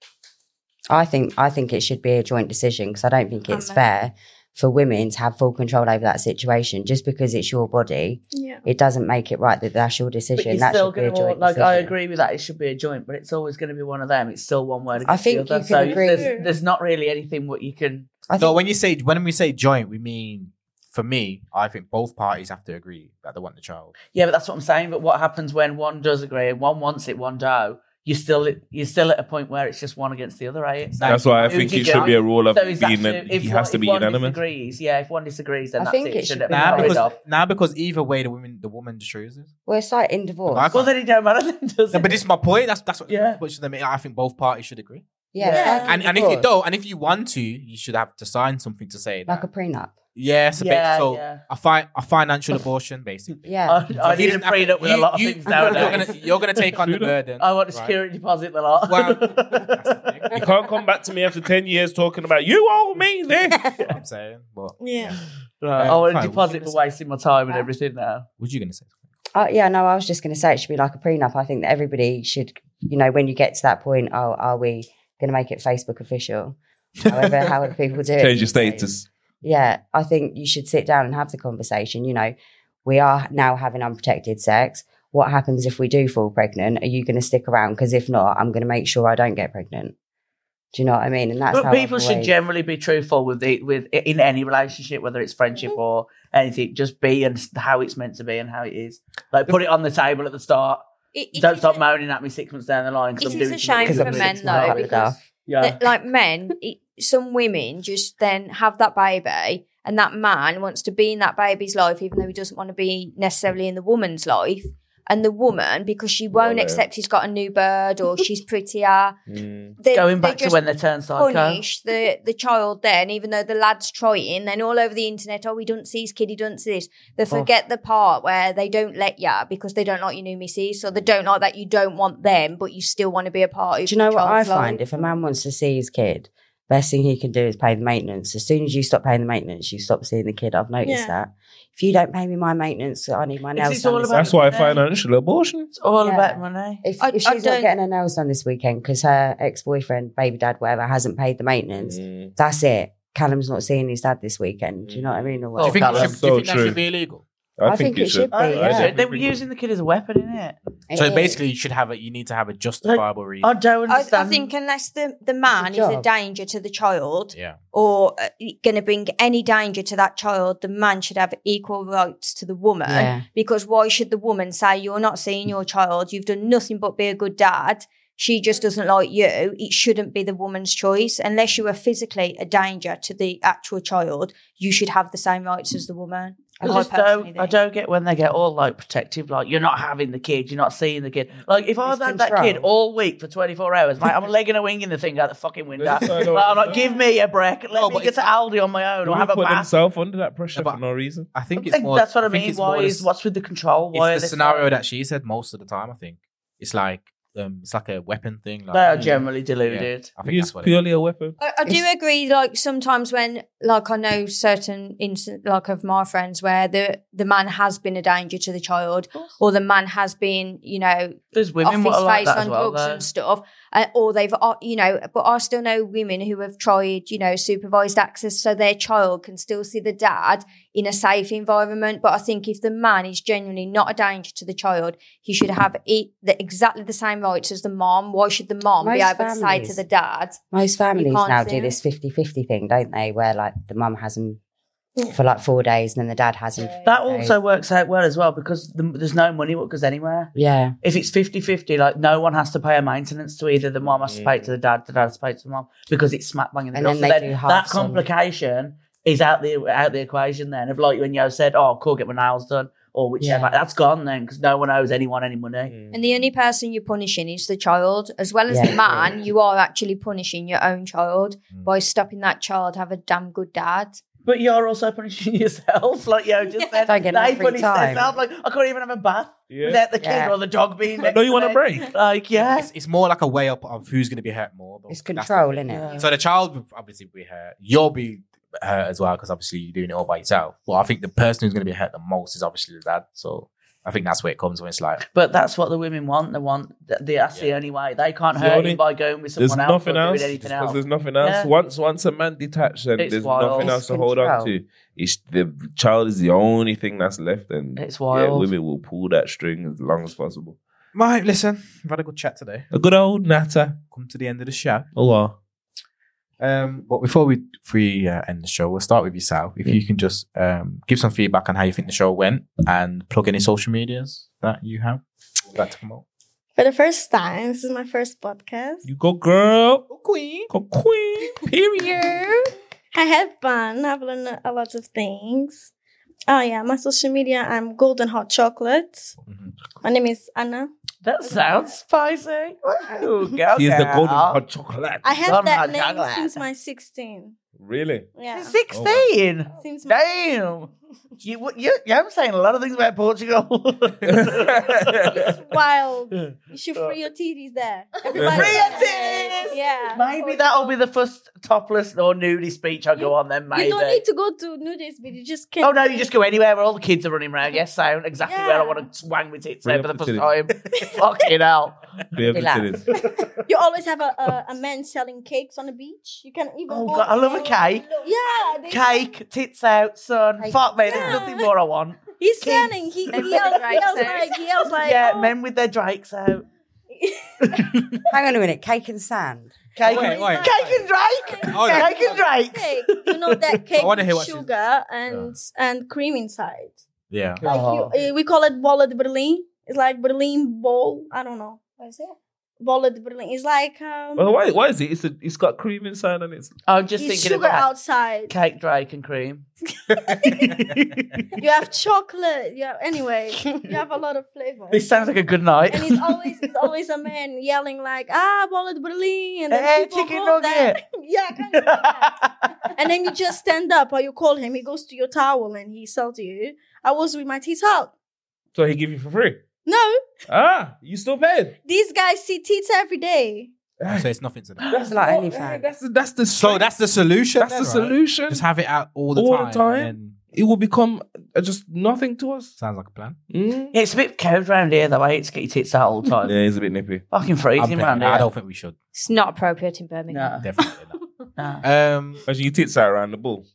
I think I think it should be a joint decision because I don't think it's Amen. fair for women to have full control over that situation. Just because it's your body, Yeah. it doesn't make it right that that's your But decision. you're That still should be a going to joint like. decision. I agree with that. It should be a joint, but it's always going to be one of them. It's still one word I against think the other. you So can agree. there's, there's not really anything what you can. I So think when you say when we say joint, we mean for me, I think both parties have to agree that they want the child. Yeah, but that's what I'm saying. But what happens when one does agree and one wants it, one don't? You're still you're still at a point where it's just one against the other, eh? So That's why I who think do you it should go? be a rule of So is that being true? that If he one- has to if be one unanimous. disagrees, yeah, if one disagrees, then I that's think it. it should should be be Now got rid because of. now because either way the women the woman just chooses. well, it's like in divorce. I Well, then it don't matter, then, does No, it? but this is my point. That's that's what. Yeah. Which I mean, I think both parties should agree. yeah, it's Yeah. like in And and if you divorce, don't, and if you want to, you should have to sign something to say that. like a prenup. yeah, so, ba- Yeah, so yeah. a fi- a financial abortion, basically. Yeah, I, I So he need a doesn't have to- prenup with a you- lot of you- things You're gonna, nowadays. you're gonna take on the burden. I want a right? security deposit a lot. Well, that's the thing. You can't come back to me after ten years talking about you owe me this. I'm saying, but Yeah. Right, Um, I want fine, a what deposit were for you gonna wasting my time and everything now. what you gonna say? Uh, yeah, no, I was just going to say it should be like a prenup. I think that everybody should, you know, when you get to that point, oh, are we going to make it Facebook official? However, however people do it. Change your these days. status. Yeah, I think you should sit down and have the conversation. You know, we are now having unprotected sex. What happens if we do fall pregnant? Are you going to stick around? Because if not, I'm going to make sure I don't get pregnant. Do you know what I mean? And that's But how people I've should always- generally be truthful with the with in any relationship, whether it's friendship Mm-hmm. or anything. Just be and how it's meant to be and how it is. Like put it on the table at the start. It- it Don't is stop a- moaning at me six months down the line. 'cause It I'm is doing a shame something for six men, months though, behind. because Yeah. that, like men, it, some women just then have that baby, and that man wants to be in that baby's life, even though he doesn't want to be necessarily in the woman's life. And the woman, because she won't Well, uh, accept he's got a new bird or she's prettier, Mm. they, Going they back to just when they turn psycho. punish the, the child then, even though the lad's trying, then all over the internet, oh, he doesn't see his kid, he doesn't see this. They forget the part where they don't let ya because they don't like your new missus, or they don't like that you don't want them, but you still want to be a part of Do you know the what I child's life. find? If a man wants to see his kid, best thing he can do is pay the maintenance. As soon as you stop paying the maintenance, you stop seeing the kid. I've noticed Yeah. that. If you don't pay me my maintenance, I need my It's- nails it's done. all this about- That's why financial abortion. It's all Yeah. about money. If, I- if I she's not don't- getting her nails done this weekend because her ex-boyfriend, baby dad, whatever, hasn't paid the maintenance, Mm. that's it. Callum's not seeing his dad this weekend. Do you know what I mean? Or Oh, Do you what? think, Callum. it should, do you So think that true. should be illegal? I, think, it should. be, yeah. I- They were using the kid as a weapon, innit? So It basically, is. you should have a. You need to have a justifiable reason. I don't I, understand. I think unless the, the man is a job. danger to the child yeah. or uh, going to bring any danger to that child, the man should have equal rights to the woman. Yeah. Because why should the woman say, you're not seeing your child, you've done nothing but be a good dad, she just doesn't like you? It shouldn't be the woman's choice. Unless you are physically a danger to the actual child, you should have the same rights as the woman. I I just personally don't. I think. don't get when they get all like protective, like you're not having the kid, you're not seeing the kid. Like if I've It's had that control. kid all week for twenty-four hours, mate, I'm a leg and a wing in the thing out the fucking window. Yes, I Like, know. I'm like, give me a break. Let No, me but get it's to Aldi on my own or have a put bath. themselves under that pressure Yeah, but- for no reason. I think I it's think more. that's what I think mean. it's Why more is the- what's with the control? Why It's are the they scenario so- that she said most of the time. I think it's like um, it's like a weapon thing. Like, They are generally deluded. I think It's that's what it is. purely a weapon. I, I do agree. Like sometimes when, like I know certain instant, like of my friends, where the the man has been a danger to the child, or the man has been, you know, There's women off what his are like face that on as well. drugs though. and stuff, uh, or they've, uh, you know, but I still know women who have tried, you know, supervised access so their child can still see the dad in a safe environment. But I think if the man is genuinely not a danger to the child, he should have e- the, exactly the same rights as the mom. Why should the mom be Most able to say to families- the dad, Most families can't now see do it. this fifty-fifty thing, don't they? Where like the mum has them for like four days and then the dad has them. That also works out well as well because the, there's no money what goes anywhere. Yeah. If it's fifty-fifty, like no one has to pay a maintenance to either the mom has to pay it to the dad, the dad has to pay it to the mom because it's smack bang in the And middle. then So they then do that halves on- complication is out the out the equation then of like when Yo said, "Oh, cool, get my nails done," or whichever. Yeah. That's gone then because no one owes anyone any money. and the only person you're punishing is the child, as well as Yeah. the man. You are actually punishing your own child Mm. by stopping that child have a damn good dad. But you're also punishing yourself, like Yo just said. Don't get no They free punish time. themselves. Like I couldn't even have a bath Yeah. without the kid Yeah. or the dog being. I next know you to want a me. break. Like yeah, It's, it's more like a way up of who's going to be hurt more. Though. It's That's the control, thing. isn't it? Yeah. So the child will obviously be hurt. You'll be hurt as well because obviously you're doing it all by yourself. But I think the person who's going to be hurt the most is obviously the dad. So I think that's where it comes when it's like, But that's what the women want. They want th- that's the Yeah. only way. They can't It's the hurt only- him by going with There's someone else nothing or else. doing anything Because else. there's nothing else. Yeah. Once once a man detached, then It's there's wild. nothing else to hold on Control. to. It's, the child is the only thing that's left, and It's yeah, wild. women will pull that string as long as possible. right, listen, we've had a good chat today. A good old natter. Come to the end of the show. Oh, wow. Um, but before we we uh, end the show, we'll start with yourself. If you can just um, give some feedback on how you think the show went and plug any social medias that you have that to promote. For the first time, this is my first podcast. You go, girl. Oh, queen. Go, queen. Period. I had fun. I've learned a lot of things. Oh yeah, my social media, I'm Golden Hot Chocolate. Mhm. My name is Anna. That sounds spicy. Ooh, go, He is the girl. golden hot chocolate. I had Golden that Hot name Chocolate. since my sixteen. Really? Yeah. sixteen. Since my Damn. You, what- you, you I'm saying a lot of things about Portugal. it's wild. You should free your titties there. Everybody. Free your titties! Yeah. Maybe that'll be the first topless or nudie speech I go on then, maybe. You don't need to go to nudist, but you just can. Oh no, you just go anywhere where all the kids are running around. Yes, sound exactly where I Yeah. want to swang my tits Free out for up the the first time. Fucking hell. Be able to Relax. do this. You always have a, a, a man selling cakes on the beach. You can even. Oh go- god, I love a cake. Yeah. they- Cake, tits out, sun. Cake. Fuck me, there's Yeah. nothing more I want. He's selling. He, he, They put yells, the he drakes yells out. like he yells like. yeah, oh. men with their drakes out. Hang on a minute, cake and sand. Cake, Wait, and, wait, cake and drake. Oh, Cake and drake. Cake. You know that cake I wanna with hear what she's- sugar and and cream inside. Yeah. Like Oh. you, uh, we call it bola de Berlim. It's like Berlin bowl. I don't know. What is it? Bola de Berlin. It's like um. Well, why, why is it? It's, a, it's got cream inside and it's... I'm just it's thinking sugar about outside. cake, drake, and cream. You have chocolate. You have, anyway. You have a lot of flavor. This sounds like a good night. And it's always it's always a man yelling like ah bola de Berlin and then Hey, people chicken go there. nugget. Yeah, kind of like that. And then you just stand up or you call him. He goes to your towel and he sells to you. I was with my teeth out. So he give you for free? No, Ah, you still paid? these guys see teeth every day. So it's nothing to that. That's like Well, OnlyFans. That's the, that's the So that's the solution. that's then, the right? solution. Just have it out all the All the time. time. and then- It will become uh, just nothing to us. Sounds like a plan. Mm. Yeah, it's a bit cold around here though. I hate to get your tits out all the time. Yeah, it's a bit nippy. Fucking I'm freezing betting- around here. I don't think we should. It's not appropriate in Birmingham. No. Definitely No. not. Um, Imagine your tits out around the bull.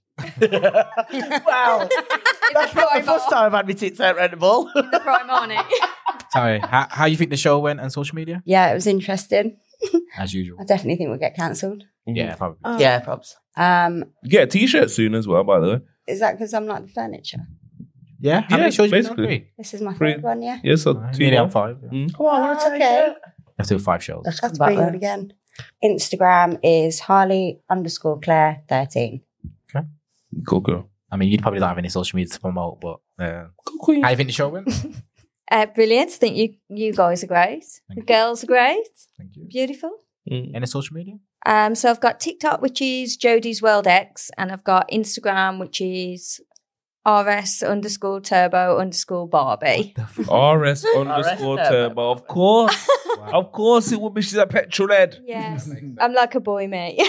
Wow. That's not the first time I've had my tits out around the ball. The prime on it. sorry. How, how you think the show went on social media? Yeah, it was interesting. As usual. I definitely think we'll get cancelled. Yeah, probably. Oh. Yeah, props. Um, You get a t-shirt soon as well, by the way. is that because I'm like the furniture? Yeah. How Yeah, many shows you been on? basically. Three? This is my Three. third one, yeah. Yeah, so Right, two Nearly more. on five. Yeah. Mm. Come on, I want to take Okay. it. Let's do five shows. Let's That's come back pretty good there. again. Instagram is Harley underscore Claire thirteen. Cool girl. I mean, you'd probably not have any social media to promote, but uh, Cool queen. how you think the show went? Uh, brilliant. I think you you guys are great. Thank The you. girls are great. Thank you. Beautiful. Mm. Any social media? Um, so I've got TikTok, which is Jodie's World X, and I've got Instagram, which is rs underscore turbo underscore Barbie. R S underscore Turbo. turbo. Of course. Of course it would be. She's a petrol head. Yes, I'm like a boy, mate.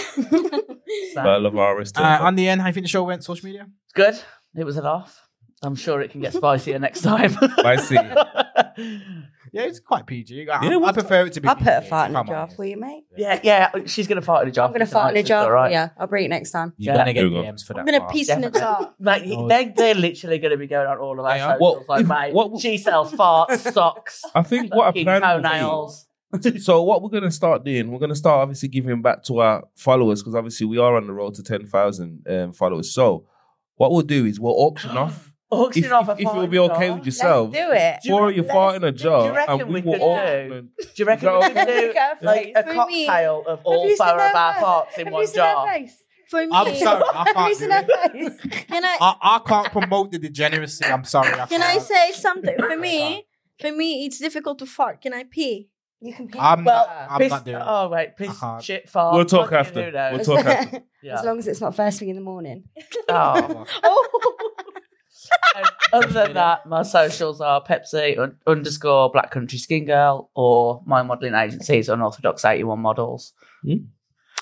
I love R S turbo. Uh, on the end, how you think the show went? Social media? Good. It was a laugh. I'm sure it can get spicier next time. I see. Yeah, it's quite P G. I, Yeah, I what- prefer it to be. I'll put a P G, fart in if a I'm jar honest. for you, mate. Yeah, yeah. She's gonna fart in a jar. I'm going to for fart in a tonight, jar so it's for all right. you. I'll bring it next time. You're Yeah. gonna get Here we go. D Ms for that. I'm gonna fart. piece in a jar. Mate, Oh. they, they're literally going to be going on all of our They are. socials. Well, like, if- mate, what- she sells farts, socks, I think what I fucking plan toenails. So what we're going to start doing, we're going to start obviously giving back to our followers because obviously we are on the road to ten thousand um, followers. So what we'll do is we'll auction off. Auction If, off if, a if fart you'll in be a okay jar. with yourself, Do it. Do you pour reckon- your fart in a do jar you reckon and we we will could auction. do- Do you reckon Is we that could do Look at her like a face. cocktail of Have all you four seen of her our face? farts in Have one you seen her jar? face? For me, I'm sorry, I Have you can't seen do her it. face? can I I, I can't promote the degeneracy. I'm sorry. I can I can't. say something? For me, for me, it's difficult to fart. Can I pee? You can pee. I'm, Well, not, I'm piss, not doing it. oh wait, piss, I can't. shit, fart. We'll talk fucking after. who knows? We'll talk after. Yeah. As long as it's not first thing in the morning. Oh. And other than that, my socials are Pepsi un- underscore Black Country Skin Girl or my modelling agency is Unorthodox eighty-one Models. Hmm.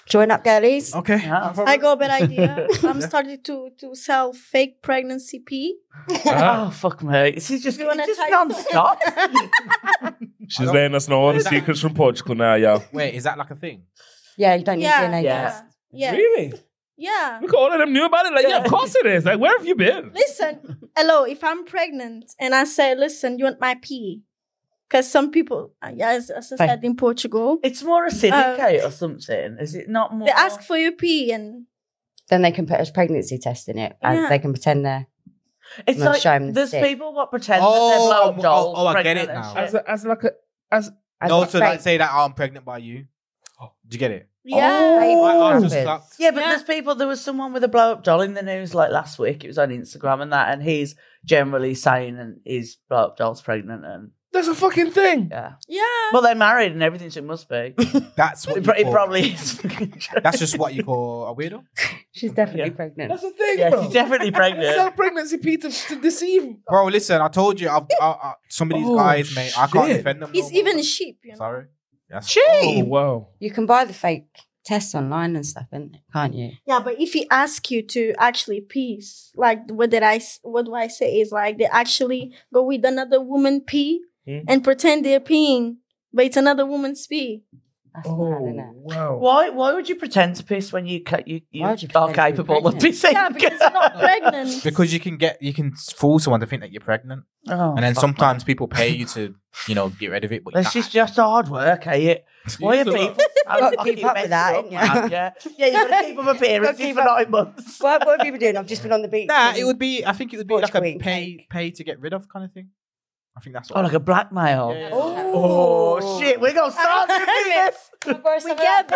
Join up, girlies. Okay. Yeah. I got a bad idea. I'm starting to to sell fake pregnancy pee. Oh, fuck me. This is just, You wanna it's just try- non-stop. She's letting us know all the secrets from Portugal now, yo. Wait, is that like a thing? Yeah, you don't need Yeah. D N A Yeah. test. Yeah. Really? Yeah. Look, all of them knew about it. Like, yeah, of course it is. Like, where have you been? Listen, hello, if I'm pregnant and I say, listen, you want my pee? Because some people, uh, yeah, as, as I Thank- said in Portugal, It's more acidic or something. Is it not more? they ask for your pee and Then they can put a pregnancy test in it, and Yeah. they can pretend they're. It's I'm gonna like show 'em the there's stick. people what pretend Oh, that they're blow oh, up dolls. oh, I get pregnant it and now. shit. As, a, as like a, as, as No, a so like fake- say that oh, I'm pregnant by you. Do you get it? yeah. Oh, I, I just Rabbits. clocked. Yeah, but Yeah. there's people. There was someone with a blow up doll in the news like last week. It was on Instagram and that, and he's generally saying and his blow up doll's pregnant and that's a fucking thing. yeah. Yeah. Well, they're married and everything, so it must be. That's what it, you pro- it call- probably is. That's just what you call a weirdo. She's definitely Yeah. pregnant. That's a thing, yeah, bro. she's definitely Sell pregnant. pregnancy pee to, to deceive. Bro, listen, I told you, I've, I, I, some of these Oh, guys, mate, I can't shit. defend them. It's no more. even a sheep, you know. Sorry. That's Oh, wow. You can buy the fake tests online and stuff, and can't you? Yeah, but if he asks you to actually pee, like what did I, s- what do I say is like they actually go with another woman pee Hmm. and pretend they're peeing, but it's another woman's pee. That's mad, Oh, isn't it? wow. Why? Why would you pretend to piss when you ca- you, you, Why would you are pretend to be capable of pregnant? pissing? Yeah, because you're not pregnant. because you can get, you can fool someone to think that you're pregnant. Oh, And then fuck, sometimes people pay you to, you know, get rid of it. But man. This is just hard work, eh? it? Why are It's a lot. people? Gotta I'm keep fucking up with messed that, up, ain't man, you? Yeah, yeah. You got to keep up appearances keep for up- nine months. What, what have you been doing? I've just been on the beach. Nah, and- it would be, I think it would be Watch like a Queen pay, Cake. pay to get rid of kind of thing. I think that's Oh, what. like a blackmail. Yeah, yeah, Oh. yeah. Oh shit, we're gonna start new business. We get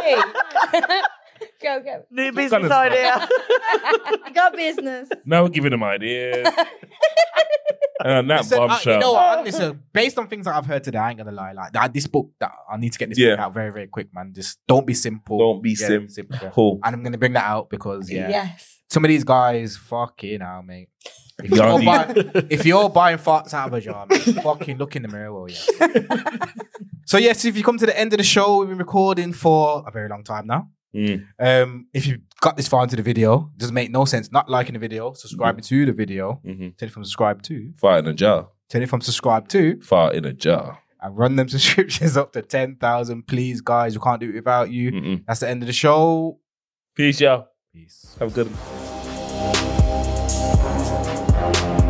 Go, go. New Kind business of idea. Got business. Now we're giving them ideas. And on that Listen, I- bombshell. you know what? Listen, based on things that I've heard today, I ain't gonna lie. Like that, this book, that I need to get this Yeah. book out very, very quick, man. Just don't be simple. Don't be Yeah, sim- simple. yeah. Cool. And I'm gonna bring that out because yeah, Yes. some of these guys, fucking hell, mate. If Yeah, you're, you- buy, if you're buying farts out of a jar, mate, fucking look in the mirror, well, yeah. So yes, if you come to the end of the show, we've been recording for a very long time now. Mm. Um, if you got this far into the video, it doesn't make no sense not liking the video, subscribing to the video, Mm-hmm. turn it from subscribe to, Fart in a jar. turn it from subscribe to, Fart in a jar. and run them subscriptions up to ten thousand. Please, guys, we can't do it without you. Mm-mm. That's the end of the show. Peace, y'all. Peace. Have a good one.